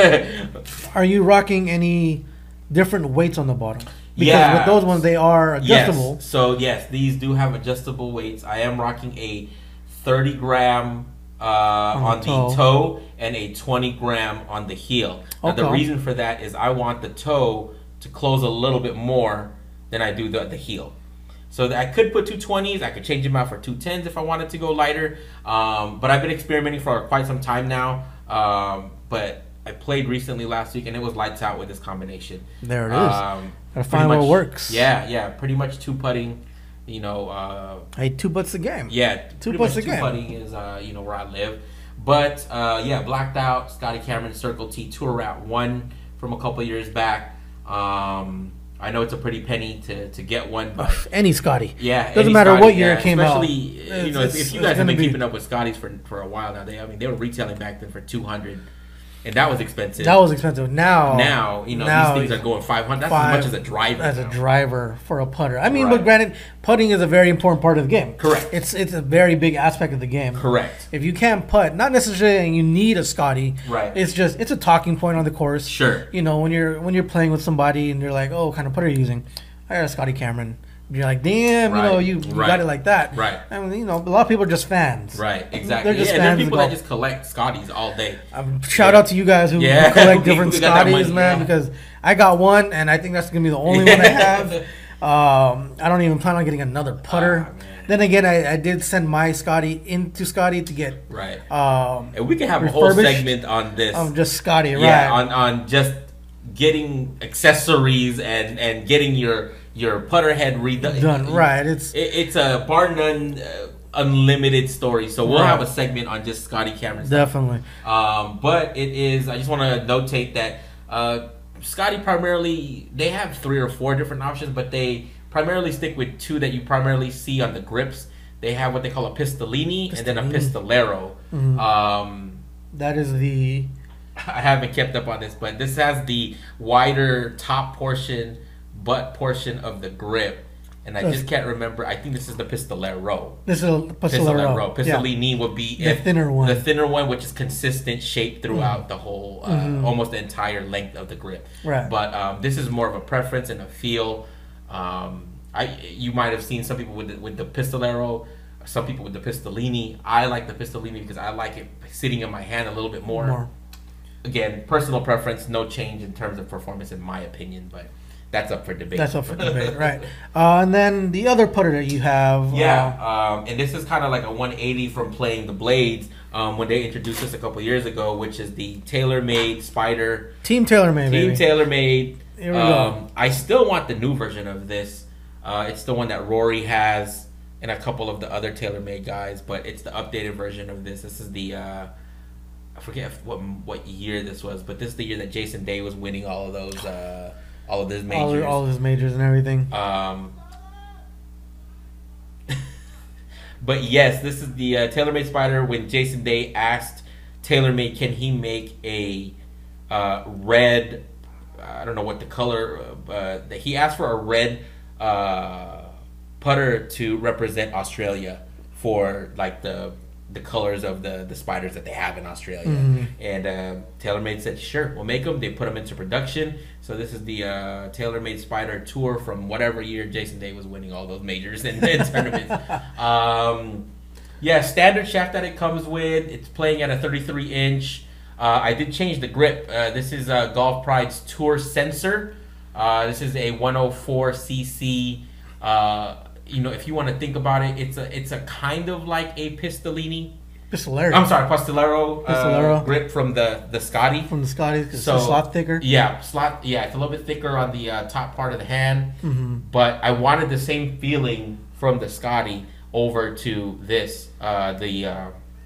Are you rocking any different weights on the bottom? Because Yeah. with those ones, they are adjustable. Yes. So yes, these do have adjustable weights. I am rocking a thirty gram uh, on, the the toe. toe. and a twenty gram on the heel. Now, the Okay. reason for that is I want the toe to close a little bit more than I do the, the heel. So that I could put two twenties. I could change them out for two tens if I wanted to go lighter. Um, but I've been experimenting for quite some time now. Um, but I played recently last week and it was lights out with this combination. There it is. Um, Gotta pretty find what much- works. Yeah, yeah. Pretty much two putting. You know, uh, Hey, two butts a game. yeah, Two pretty putts much a two game. putting is uh, you know where I live. But uh, yeah, blacked out Scotty Cameron Circle T Tour Rat one from a couple years back. Um, I know it's a pretty penny to, to get one, but Any Scotty. yeah, Doesn't any matter Scotty, what year yeah, it came out. especially, you It's- know, if, it's- if you it's guys have gonna been be- keeping up with Scotties for for a while now, they I mean they were retailing back then for two hundred, and that was expensive. That was expensive. Now, now you know now these things are going five hundred. That's five- as much as a driver. as a now. driver for a putter. I mean, Right. but granted, putting is a very important part of the game. Correct. It's it's a very big aspect of the game. Correct. If you can't putt, not necessarily you need a Scotty. Right. It's just it's a talking point on the course. Sure. You know, when you're when you're playing with somebody and you're like, oh, what kind of putter are you using? I got a Scotty Cameron. You're like, damn, you know, Right. you, you Right. got it like that. Right. I mean, you know, a lot of people are just fans. Right, exactly. They're just yeah, and fans there are of people that golf. just collect Scotties all day. Um, shout Yeah. out to you guys who, who Yeah. collect We- different we got that Scotties, money, man, yeah. because I got one and I think that's gonna be the only one I have. Um, I don't even plan on getting another putter. Ah, man. Then again, I, I did send my Scotty into Scotty to get Right. um, And we can have a whole refurbished. segment on this. um just Scotty, yeah, right? on, on just getting accessories and, and getting your your putter head redone. Done right. It's it, it's a bar none uh, unlimited story. So we'll Right. have a segment on just Scotty Cameron. definitely. Um, but it is. I just want to notate that uh, Scotty primarily they have three or four different options, but they primarily stick with two that you primarily see on the grips. They have what they call a pistolini, and then a pistolero. Mhm. Um, That is the I haven't kept up on this, but this has the wider top portion, butt portion of the grip, and I Yes. just can't remember. I think this is the pistolero. this is a Pistolero. pistolero. Yeah. Pistolini would be The thinner one. The thinner one, which is consistent shape throughout the whole, uh, Mhm. almost the entire length of the grip. Right. But um, this is more of a preference and a feel. Um, I you might have seen some people with the, with the pistolero, some people with the pistolini. I like the pistolini because I like it sitting in my hand a little bit more. More. Again, personal preference, no change in terms of performance, in my opinion, but that's up for debate. That's up for debate, right? Uh, and then the other putter that you have, Yeah, uh, um, and this is kind of like a one eighty from playing the blades um, when they introduced this a couple years ago, which is the TaylorMade Spider. Team TaylorMade, Team baby. TaylorMade. Here we um, go. I still want the new version of this. Uh, it's the one that Rory has and a couple of the other TaylorMade guys, but it's the updated version of this. This is the uh, I forget if, what what year this was, but this is the year that Jason Day was winning all of those uh, all of his majors. all, all his majors and everything. Um, but yes, this is the uh, TaylorMade Spider. When Jason Day asked TaylorMade, can he make a uh, red? I don't know what the color. Uh, that he asked for a red uh, putter to represent Australia for like the the colors of the the spiders that they have in Australia. Mhm. And uh, TaylorMade said, sure, we'll make them. They put them into production. So this is the uh, TaylorMade Spider Tour from whatever year Jason Day was winning all those majors and, and tournaments. Um, yeah, standard shaft that it comes with. It's playing at a thirty-three inch. Uh, I did change the grip. Uh, this is uh, Golf Pride's Tour Sensor. Uh, this is a one oh four c c. Uh, you know, if you want to think about it, it's a it's a kind of like a Pistolini. Pistolero. I'm sorry, Pistolero, Pistolero. Uh, grip from the the Scotty. From the Scotties, 'cause So it's a lot thicker. Yeah, slot. Yeah, it's a little bit thicker on the uh, top part of the hand. Mm-hmm. But I wanted the same feeling from the Scotty over to this, uh, the uh,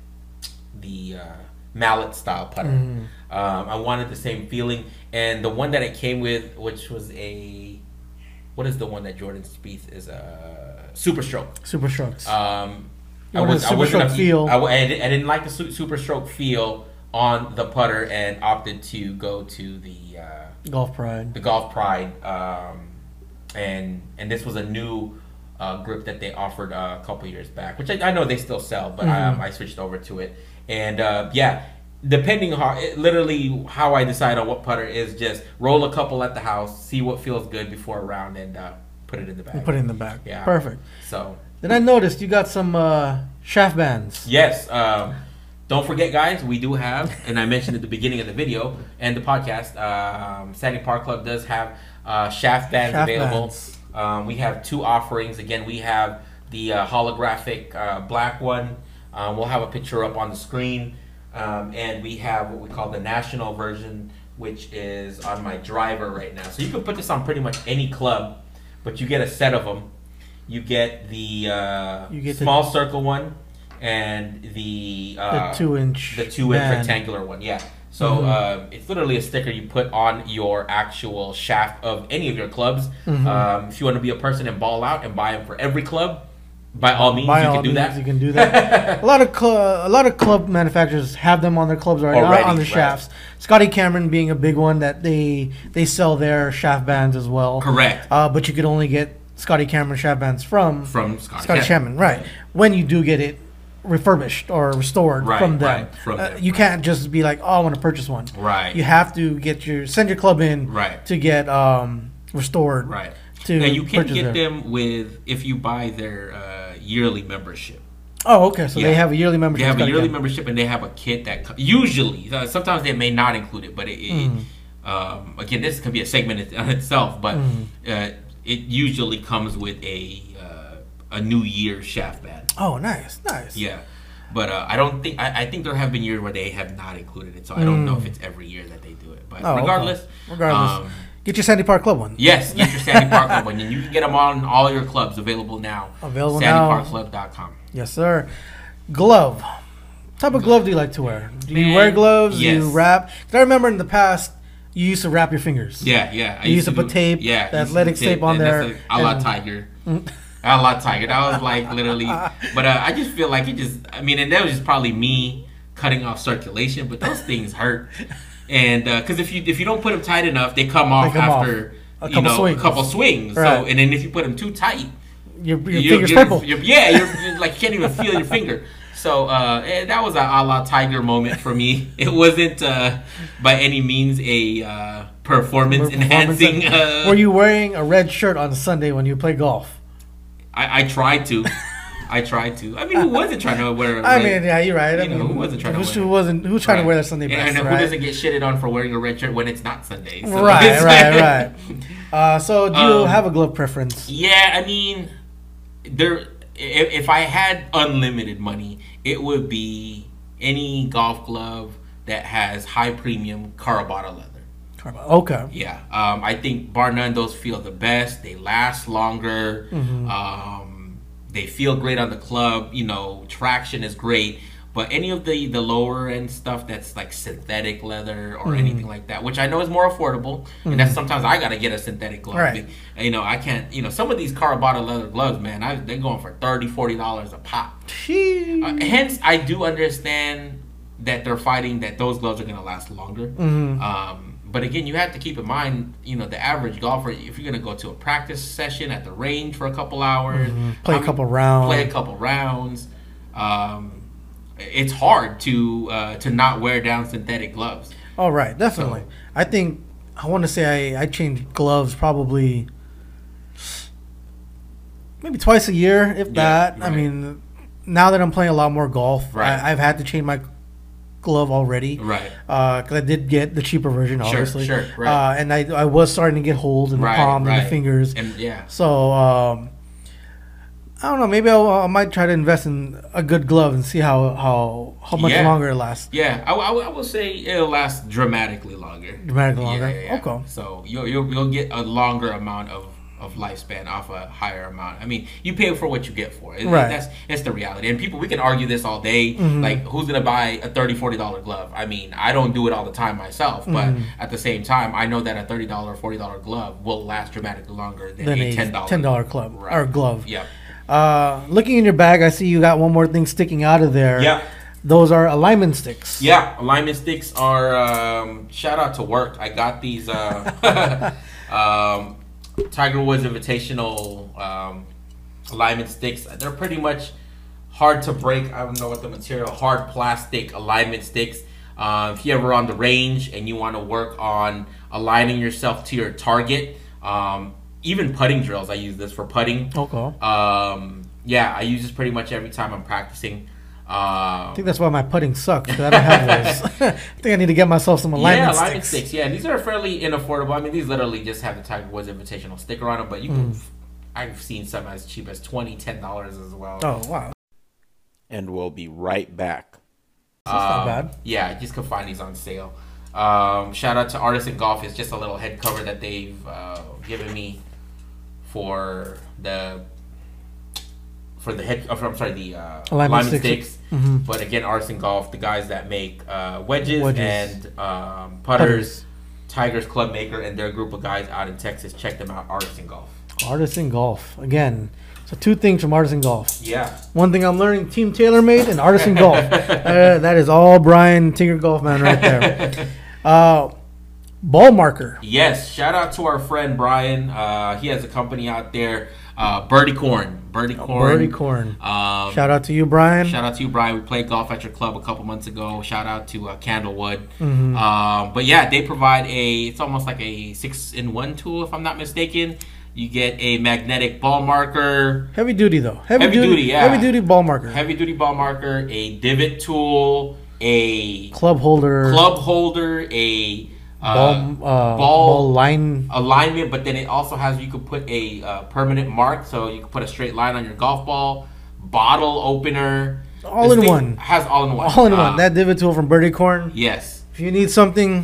the uh, mallet style putter. Mhm. Um, I wanted the same feeling, and the one that it came with, which was a what is the one that Jordan Spieth is a Super Stroke. Super strokes. Um, You I wanted was a I Super wasn't Stroke a, feel. I, I didn't I didn't like the su- Super Stroke feel on the putter and opted to go to the uh, Golf Pride. the Golf Pride, um, and and this was a new uh, grip that they offered uh, a couple years back, which I, I know they still sell, but Mhm. um, I switched over to it, and uh, yeah, depending on how, it, literally how I decide on what putter is just roll a couple at the house, see what feels good before a round, and uh, put it in the bag. Put it in the back. Yeah. Perfect. So Then I noticed you got some uh, shaft bands. yes. Um, don't forget, guys, we do have, and I mentioned at the beginning of the video and the podcast, um, Sandy Park Club does have uh, shaft bands Shaft available. bands. Um, we have two offerings. Again, we have the uh, holographic uh, black one. Um, we'll have a picture up on the screen. Um, and we have what we call the national version, which is on my driver right now. So you can put this on pretty much any club, but you get a set of them. You get the uh, You get the- small circle one and the uh, The two inch. the two inch band. rectangular one. Yeah. So Mhm. uh, it's literally a sticker you put on your actual shaft of any of your clubs. Mhm. Um, if you want to be a person and ball out and buy them for every club, by all means By you all can do means, that. You can do that. a lot of cl- a lot of club manufacturers have them on their clubs already, Already, on the right. shafts. Scotty Cameron being a big one that they they sell their shaft bands as well. Correct. Uh, but you could only get Scotty Cameron shaft bands from From Scotty, Scotty Cameron, right? When you do get it refurbished or restored Right, from them, right, from Uh, them, you right. can't just be like, "Oh, I want to purchase one." Right. You have to get your send your club in Right. to get um, restored. Right. To And you can purchase get there. them with if you buy their uh, yearly membership. Oh, okay. So Yeah. they have a yearly membership. They have a Scotty yearly Cameron. membership, and they have a kit that co- usually, uh, sometimes they may not include it, but it, it Mm. um, again, this could be a segment in on itself, but Mm. uh, it usually comes with a uh, a New Year shaft band. Oh, nice, nice. Yeah, but uh, I don't think I, I think there have been years where they have not included it, so I don't know Mm. if it's every year that they do it. But Oh, okay. regardless, Regardless. um, Get your Sandy Park Club one. Yes, get your Sandy Park Club one. And you can get them on all your clubs available now. Available sandy now. park club dot com. Yes, sir. Glove. What type of glove do you like to wear? Do you Man, wear gloves? yes. Do you wrap? 'Cause I remember in the past, you used to wrap your fingers. Yeah, yeah. I You used to put do- tape, yeah, the I used to athletic do tape, tape on and there, That's a, a la and- Tiger. A la Tiger. That was like literally. But uh, I just feel like it just. I mean, and that was just probably me cutting off circulation. But those things hurt, and because if you if you don't put them tight enough, they come off come off. after A you couple know swings. a couple swings. Right. So and then if you put them too tight, Your, your you- fingers you're- purple. you're- yeah, you're, you're like you can't even feel your finger. So uh, eh, that was a a la Tiger moment for me. It wasn't uh, by any means a uh, performance enhancing. Performance- Uh, Were you wearing a red shirt on Sunday when you play golf? I, I tried to. I tried to. I mean, who wasn't trying to wear? A I red, mean, yeah, you're right. I you know, mean, who wasn't trying to who's, wear- Who wasn't? Who's trying Right. to wear their Sunday And, best? and right? who doesn't get shitted on for wearing a red shirt when it's not Sunday? So right, it's- right, right. Uh, so, do you Um, have a glove preference? Yeah, I mean, there. If, if I had unlimited money, it would be any golf glove that has high premium Carabata leather. Okay. Yeah, um, I think bar none, those feel the best. They last longer. Mm-hmm. Um, they feel great on the club. You know, traction is great. But any of the the lower end stuff that's like synthetic leather or Mm-hmm. anything like that, which I know is more affordable, and that's sometimes I gotta get a synthetic glove. Right. You know, I can't. You know, some of these Carabata leather gloves, man, I, they're going for thirty, forty dollars a pop. Sheesh. Uh, hence, I do understand that they're fighting that those gloves are going to last longer. Mm-hmm. Um, but again, you have to keep in mind, you know, the average golfer, if you're going to go to a practice session at the range for a couple hours, Play I a mean, couple rounds. play a couple rounds, um, it's hard to uh, to not wear down synthetic gloves. Oh, right, definitely. So- I think I want to say I, I change gloves probably maybe twice a year, if Yeah, that. I right. mean, now that I'm playing a lot more golf, Right. I, I've had to change my glove already. Right. Because I did get the cheaper version, Sure, obviously. sure, right. Uh, and I, I was starting to get holes in the Right, palm and right. the fingers. And yeah. So, um, I don't know. Maybe I'll, I might try to invest in a good glove and see how how, how much Yeah. longer it lasts. Yeah, I, I, I will say it'll last dramatically longer. Dramatically longer? Yeah, yeah, yeah. Okay. So you'll, you'll you'll get a longer amount of, of lifespan off a higher amount. I mean, you pay for what you get for it. Right. That's that's the reality. And people, we can argue this all day. Mm-hmm. Like, who's gonna buy a thirty, forty dollar glove? I mean, I don't do it all the time myself, but Mm-hmm. at the same time, I know that a thirty dollar, forty dollar glove will last dramatically longer than Then a a ten dollar ten dollar club Right. or glove. Yeah. Uh, looking in your bag, I see you got one more thing sticking out of there. Yeah. Those are alignment sticks. Yeah, alignment sticks are um, shout out to Work. I got these uh, um, Tiger Woods Invitational um, alignment sticks. They're pretty much hard to break. I don't know what the material. Hard plastic alignment sticks. Uh, if you ever on the range and you want to work on aligning yourself to your target, um, even putting drills, I use this for putting. Okay. Um, yeah, I use this pretty much every time I'm practicing. I Um, think that's why my putting sucks. 'Cause I don't have those. I think I need to get myself some alignment yeah, alignment sticks. sticks. Yeah, these are fairly unaffordable. I mean, these literally just have the Tiger Woods Invitational sticker on them, but you can. Mm. I've seen some as cheap as twenty, ten dollars as well. Oh wow, And we'll be right back. that's not Um, bad. Yeah, you just can find these on sale. Um, shout out to Artisan Golf. It's just a little head cover that they've uh, given me for the for the head. Oh, I'm sorry, the uh, Alignment alignment, sticks. sticks. Mhm. But again, Artisan Golf, the guys that make uh, wedges, Wedges. and um, putters, Putters. Tigers Club Maker, and their group of guys out in Texas. Check them out, Artisan Golf. Artisan Golf again. So two things from Artisan Golf. Yeah. One thing I'm learning: Team TaylorMade and Artisan Golf. Uh, that is all Brian Tinker Golf Man right there. Uh, ball marker. Yes, shout out to our friend Brian. Uh, he has a company out there, uh, Birdie Corn. Birdie Corn. Birdie Corn. Um, Shout out to you, Brian. Shout out to you, Brian. We played golf at your club a couple months ago. Shout out to uh, Candlewood. Mm-hmm. Um, but yeah, they provide a. It's almost like a six-in-one tool, if I'm not mistaken. You get a magnetic ball marker, Heavy duty though. Heavy, Heavy duty, duty, yeah. Heavy duty ball marker. heavy-duty ball marker, a divot tool, a Club holder. club holder, a uh, Ball, uh, ball- ball line. alignment, but then it also has you could put a uh, permanent mark, so you could put a straight line on your golf ball. Bottle opener, All This in thing one. Has all in one. All in Uh, one. That divot tool from Birdie Corn. Yes. If you need something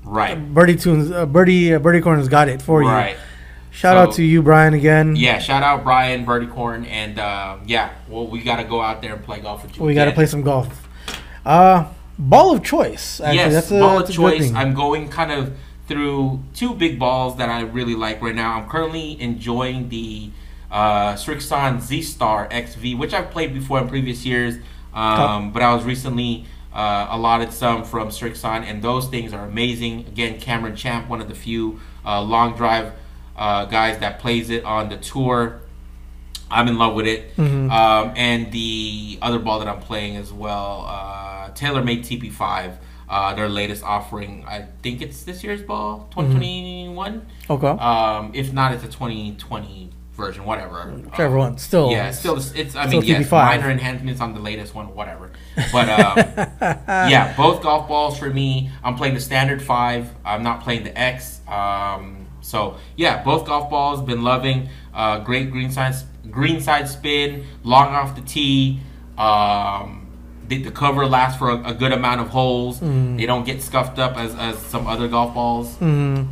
Right. Birdie Tunes, uh, Birdie uh, Birdie Corn's got it for you. Right. Shout So- out to you, Brian, again. Yeah, shout out Brian Birdie Corn, and uh, yeah, well, we got to go out there and play golf with you. We got to again. play some golf. Uh, ball of choice. Actually, Yes, that's a, ball that's of a good choice. thing. I'm going kind of through two big balls that I really like right now. I'm currently enjoying the uh, Srixon Z-Star X V, which I've played before in previous years, um, but I was recently uh, allotted some from Srixon, and those things are amazing. Again, Cameron Champ, one of the few uh, long drive uh, guys that plays it on the tour. I'm in love with it. Mhm. Um, and the other ball that I'm playing as well, uh, TaylorMade T P five, uh, their latest offering. I think it's this year's ball, twenty twenty-one. Okay. Um, if not, it's a twenty twenty version, whatever. Whichever Um, one. Still. Yeah, it's still, it's, I still mean, yes, T P five. minor enhancements on the latest one, whatever. But, um, yeah, both golf balls for me. I'm playing the standard five. I'm not playing the X. Um, so, yeah, both golf balls, been loving. Uh, great green side, green side spin, long off the tee. Um, the, the cover lasts for a, a good amount of holes. Mm. They don't get scuffed up as, as some other golf balls. Mhm.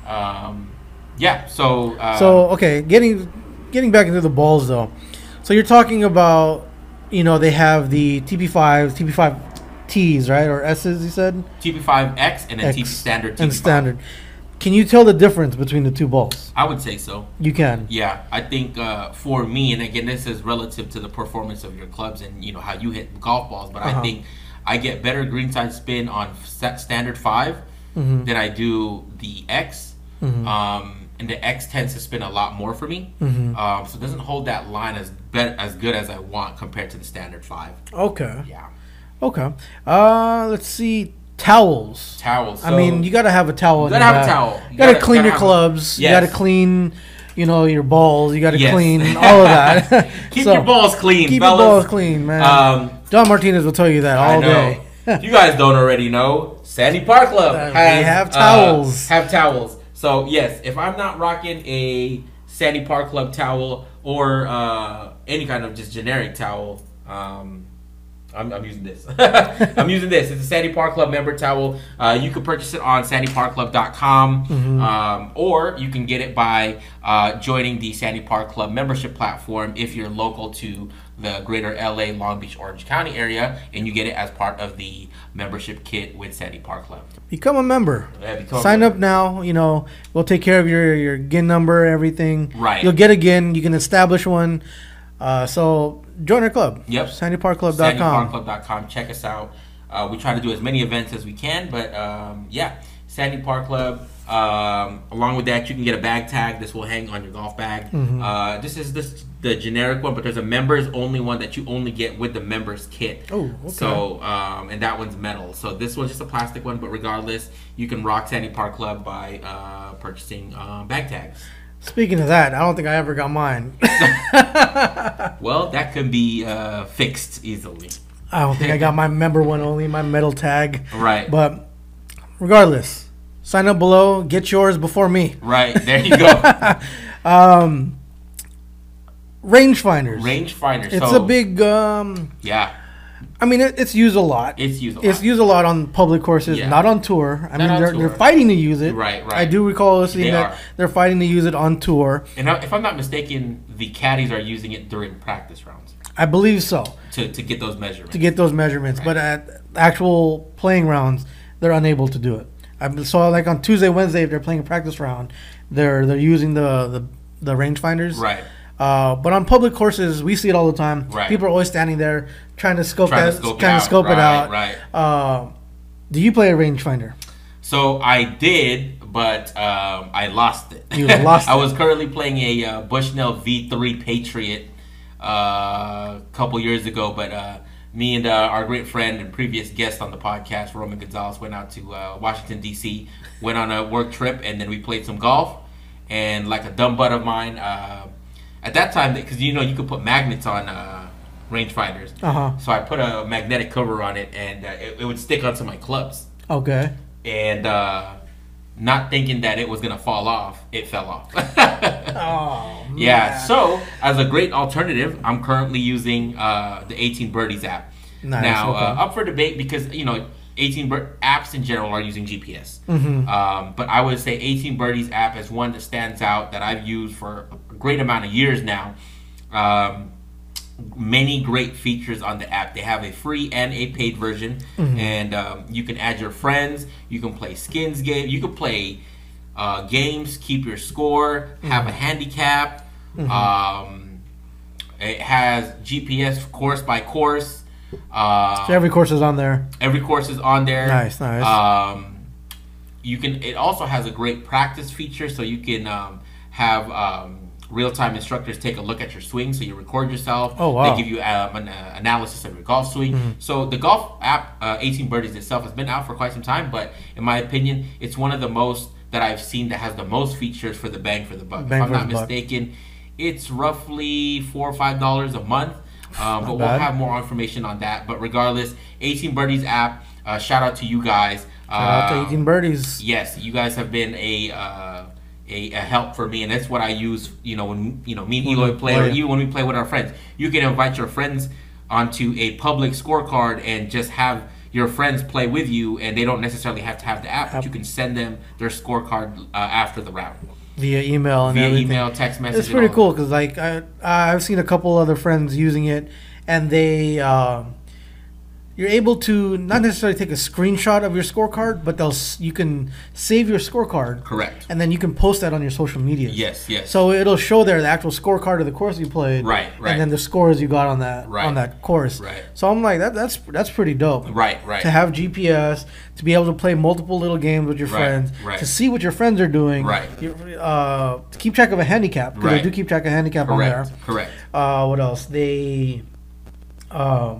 Um, yeah, so... Uh, So okay, getting getting back into the balls though. So you're talking about, you know, they have the T P fives, T P five Ts, right, or S's? You said T P five X and then X T P standard T P five. and standard. Can you tell the difference between the two balls? I would say so. You can. Yeah, I think uh, for me, and again, this is relative to the performance of your clubs and you know how you hit golf balls. But Uh-huh. I think I get better greenside spin on set standard five Mhm. than I do the X. Mhm. Um, and the X tends to spin a lot more for me, Mhm. um, so it doesn't hold that line as be- as good as I want compared to the standard five. Okay. Yeah, Okay. Uh, let's see. Towels. towels. I mean, you gotta have a towel. You in gotta your have a bag. towel. You You gotta, gotta- clean gotta your have- clubs. You Yes. gotta clean, you know, your balls. You gotta Yes. clean all of that. keep So, your balls clean, Keep fellas. your balls clean, man. Um, John Martinez will tell you that all I know. day. If you guys don't already know, Sandy Park Club Uh, has we have uh, towels. have towels. So yes, if I'm not rocking a Sandy Park Club towel or uh, any kind of just generic towel, um, I'm, I'm using this. I'm using this. It's a Sandy Park Club member towel. Uh, you can purchase it on sandy park club dot com, Mhm. um, or you can get it by uh, joining the Sandy Park Club membership platform if you're local to the greater L A, Long Beach, Orange County area, and you get it as part of the membership kit with Sandy Park Club. Become a member. Yeah, become a Sign member. up now. You know, we'll take care of your your G I N number, everything. Right. You'll get a G I N. You can establish one. Uh, so join our club. Yep. sandy park club dot sandy park com. club dot com. Check us out. Uh, we try to do as many events as we can, but um, yeah, Sandy Park Club. Um, along with that, you can get a bag tag. This will hang on your golf bag. Mhm. Uh, this is this the generic one, but there's a members only one that you only get with the members kit. Oh, okay. So um, and that one's metal. So this one's just a plastic one, but regardless, you can rock Sandy Park Club by uh, purchasing uh, bag tags. Speaking of that, I don't think I ever got mine. Well, that can be uh, fixed easily. I don't think I got my member one only, my metal tag. Right. But regardless, sign up below. Get yours before me. Right. There you go. Um, rangefinders. Rangefinder. It's so, a big. Um, Yeah. I mean, it, it's used a lot. It's used a lot. It's used a lot on public courses, Yeah. not on tour. I Not mean, on they're, tour. they're fighting to use it. Right, right. I do recall listening They that are. they're fighting to use it on tour. And if I'm not mistaken, the caddies are using it during practice rounds I believe so, to, to get those measurements. to get those measurements. Right. But at actual playing rounds, they're unable to do it. I saw like on Tuesday, Wednesday, if they're playing a practice round, they're they're using the the, the rangefinders. Right. Uh, but on public courses, we see it all the time. Right. People are always standing there trying to scope Trying to that, scope it trying out. to scope it Right, out. right. Uh, do you play a rangefinder? So I did, but um, I lost it. You lost I it. was currently playing a uh, Bushnell V three Patriot uh, a couple years ago, but uh, me and uh, our great friend and previous guest on the podcast, Roman Gonzalez, went out to uh, Washington, D C, went on a work trip, and then we played some golf. And like a dumb butt of mine, uh, at that time, because you know you could put magnets on uh, rangefinders. Uh huh. So I put a magnetic cover on it, and uh, it, it would stick onto my clubs. Okay. And uh, not thinking that it was gonna fall off, it fell off. Oh. Yeah. man. So as a great alternative, I'm currently using uh, the eighteen Birdies app. Nice, now okay. uh, up for debate because you know eighteen Bir- apps in general are using G P S. Mm-hmm. Um, but I would say eighteen Birdies app is one that stands out that I've used for a great amount of years now. Um, many great features on the app. They have a free and a paid version, Mm-hmm. and um, you can add your friends. You can play skins game. You can play uh, games, keep your score, have a handicap. Mm-hmm. Um, it has G P S course by course. Uh, So every course is on there. every course is on there. Nice, nice. Um, you can. It also has a great practice feature, so you can um, have um, real-time instructors take a look at your swing. So you record yourself. Oh, wow. They give you um, an uh, analysis of your golf swing. So the golf app, uh, eighteen Birdies itself, has been out for quite some time, but in my opinion, it's one of the most that I've seen that has the most features for the bang for the buck. Bang if I'm for not the buck. mistaken, it's roughly four or five dollars a month. Um, but we'll bad. have more information on that. But regardless, eighteen Birdies app. Uh, shout out to you guys. Shout out to Um, eighteen Birdies. Yes, you guys have been a, uh, a a help for me, and that's what I use. You know, when you know me and When Eloy we play, play. or even when we play with our friends, you can invite your friends onto a public scorecard and just have your friends play with you, and they don't necessarily have to have the app, but you can send them their scorecard uh, after the round Via email and via everything. email, text message. It's and pretty all cool because like I I've seen a couple other friends using it, and they um, you're able to not necessarily take a screenshot of your scorecard, but they'll s- you can save your scorecard, that. Correct. and then you can post that on your social media. Yes. Yes. So it'll show there the actual scorecard of the course you played, Right, right. and then the scores you got on that Right. on that course. Right. So I'm like that that's that's pretty dope. Right. Right. To have G P S, to be able to play multiple little games with your Right, friends, right. to see what your friends are doing, Right. you- uh, to keep track of a handicap because Right. they do keep track of handicap on there. Correct. Correct. Uh, what else? They um,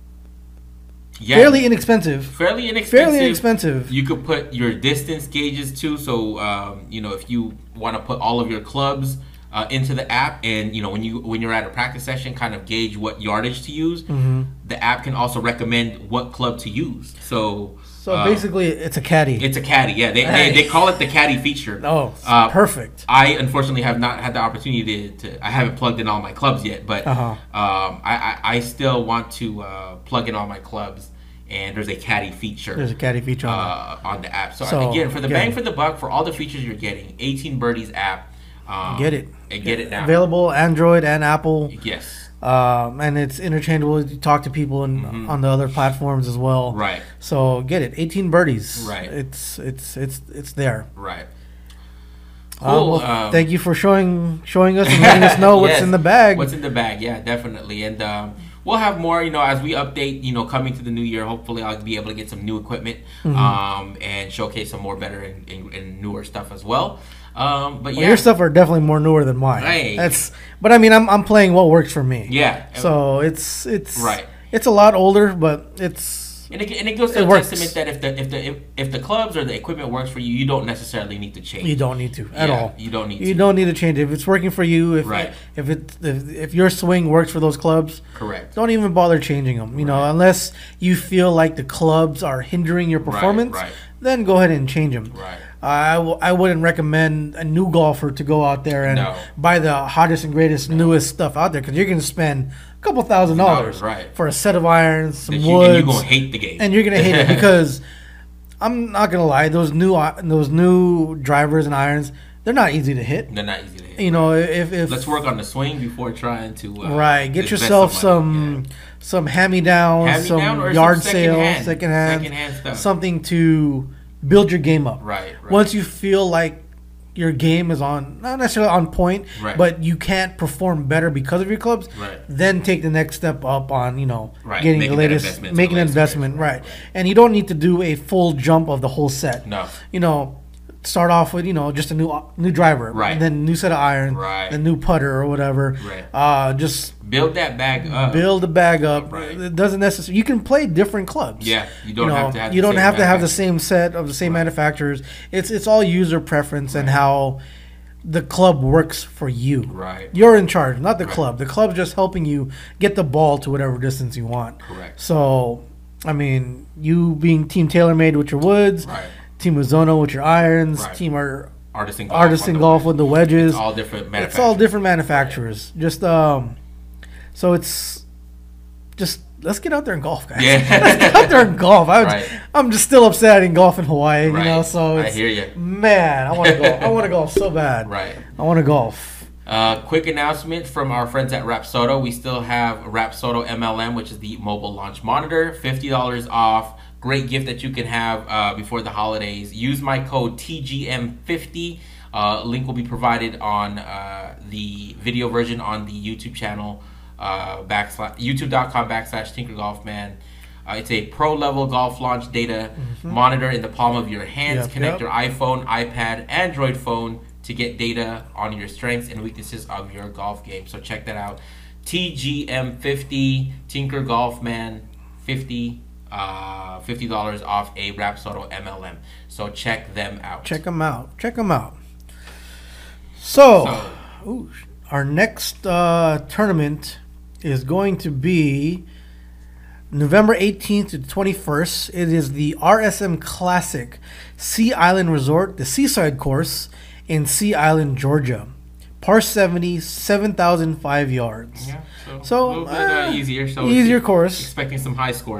Yeah. fairly inexpensive. fairly inexpensive. Fairly inexpensive. You could put your distance gauges too. So um, you know, if you want to put all of your clubs uh, into the app, and you know when you when you're at a practice session, kind of gauge what yardage to use. Mm-hmm. The app can also recommend what club to use. So So uh, basically, it's a caddy. it's a caddy. Yeah, they, they, they call it the caddy feature. oh, it's Uh, perfect. I unfortunately have not had the opportunity to, to I haven't plugged in all my clubs yet, but Uh-huh. um, I, I, I still want to uh, plug in all my clubs, and there's a caddy feature There's a caddy feature on uh, on the app. So, So, again, for the yeah. bang for the buck, for all the features you're getting, eighteen Birdies app, um, Get it. and get it now. Available Android and Apple, Yes, um, and it's interchangeable. You talk to people in, Mhm. on the other platforms as well. right, So get it. eighteen Birdies. Right. It's it's it's it's there. right. Uh, Cool. well, um, thank you for showing showing us and letting us know what's Yes, in the bag. What's in the bag? Yeah, definitely. And um, we'll have more. You know, as we update. You know, coming to the new year, hopefully I'll be able to get some new equipment Mm-hmm. um, and showcase some more better and, and, and newer stuff as well. Um, but Well, yeah, your stuff are definitely more newer than mine. Right. That's, but I mean, I'm I'm playing what works for me. yeah. So it's it's Right. It's a lot older, but it's And it, and it goes to It a works. testament that if the if the if, if the clubs or the equipment works for you, you don't necessarily need to change. you don't need to at Yeah, all. You don't need You to. don't need to change it if it's working for you. If Right. if it if, if your swing works for those clubs, Correct. don't even bother changing them. You know, Right. unless you feel like the clubs are hindering your performance, right. then go ahead and change them. Right. I, w- I wouldn't recommend a new golfer to go out there and No. buy the hottest and greatest, newest stuff out there because you're going to spend a couple thousand dollars Right. for a set of irons, some That you, woods, and you're gonna hate the game. and you're gonna hate it because I'm not gonna lie, those new i- those new drivers and irons, they're not easy to hit. they're not easy to hit. You know, if if Let's work on the swing before trying to uh, right, get invest yourself some money. some some hand me downs, Hand-me-down or some some yard secondhand- sales, second hand, secondhand stuff. something to build your game up. Right, right. Once you feel like your game is on not necessarily on point, Right. but you can't perform better because of your clubs, Right. then take the next step up on, you know, Right, getting making the that latest, investment to making the an latest investment, iteration. right. Right, right. And you don't need to do a full jump of the whole set. No. You know, start off with, you know, just a new new driver, Right. and then new set of iron, Right. then new putter or whatever. Right. Uh, just Build that bag up. build the bag up. Right. It doesn't necessarily. You can play different clubs. Yeah, you don't you know, have to have you the don't same have to have the manufacturer. same set of the same Right. manufacturers. It's it's all user preference and Right. how the club works for you. Right. You're in charge, not the Right. club. The club's just helping you get the ball to whatever distance you want. Correct. So, I mean, you being Team TaylorMade with your woods, Right. Team Mizuno with your irons, Right. Team Ar- Artisan golf. Artisan on the Golf way. with the wedges. It's all different manufacturers. It's all different manufacturers. Just um, so it's just let's get out there and golf, guys. Yeah. Let's get out there and golf. I was, Right. I'm just still upset I didn't golf in Hawaii, Right. you know. So I it's, hear you. man, I want to golf. I want to golf so bad. Right. I want to golf. Uh, quick announcement from our friends at Rapsodo. We still have Rapsodo M L M, which is the mobile launch monitor. fifty dollars off. Great gift that you can have uh, before the holidays. Use my code T G M fifty. Uh, link will be provided on uh, the video version on the YouTube channel, uh, backslash youtube.com backslash Tinker Golf Man. Uh, it's a pro level golf launch data mm-hmm. monitor in the palm of your hands. Yep, Connect yep. your iPhone, iPad, Android phone to get data on your strengths and weaknesses of your golf game. So check that out. T G M fifty, Tinker Golf Man fifty, uh, fifty dollars off a Rapsodo M L M. So check them out. Check them out. Check them out. So, So ooh, our next uh, tournament is going to be November eighteenth to twenty-first. It is the R S M Classic Sea Island Resort, the Seaside course in Sea Island, Georgia. Par seventy, seven thousand five yards. yeah, so, So, a little bit uh, uh, easier. So easier course. Expecting some high scores.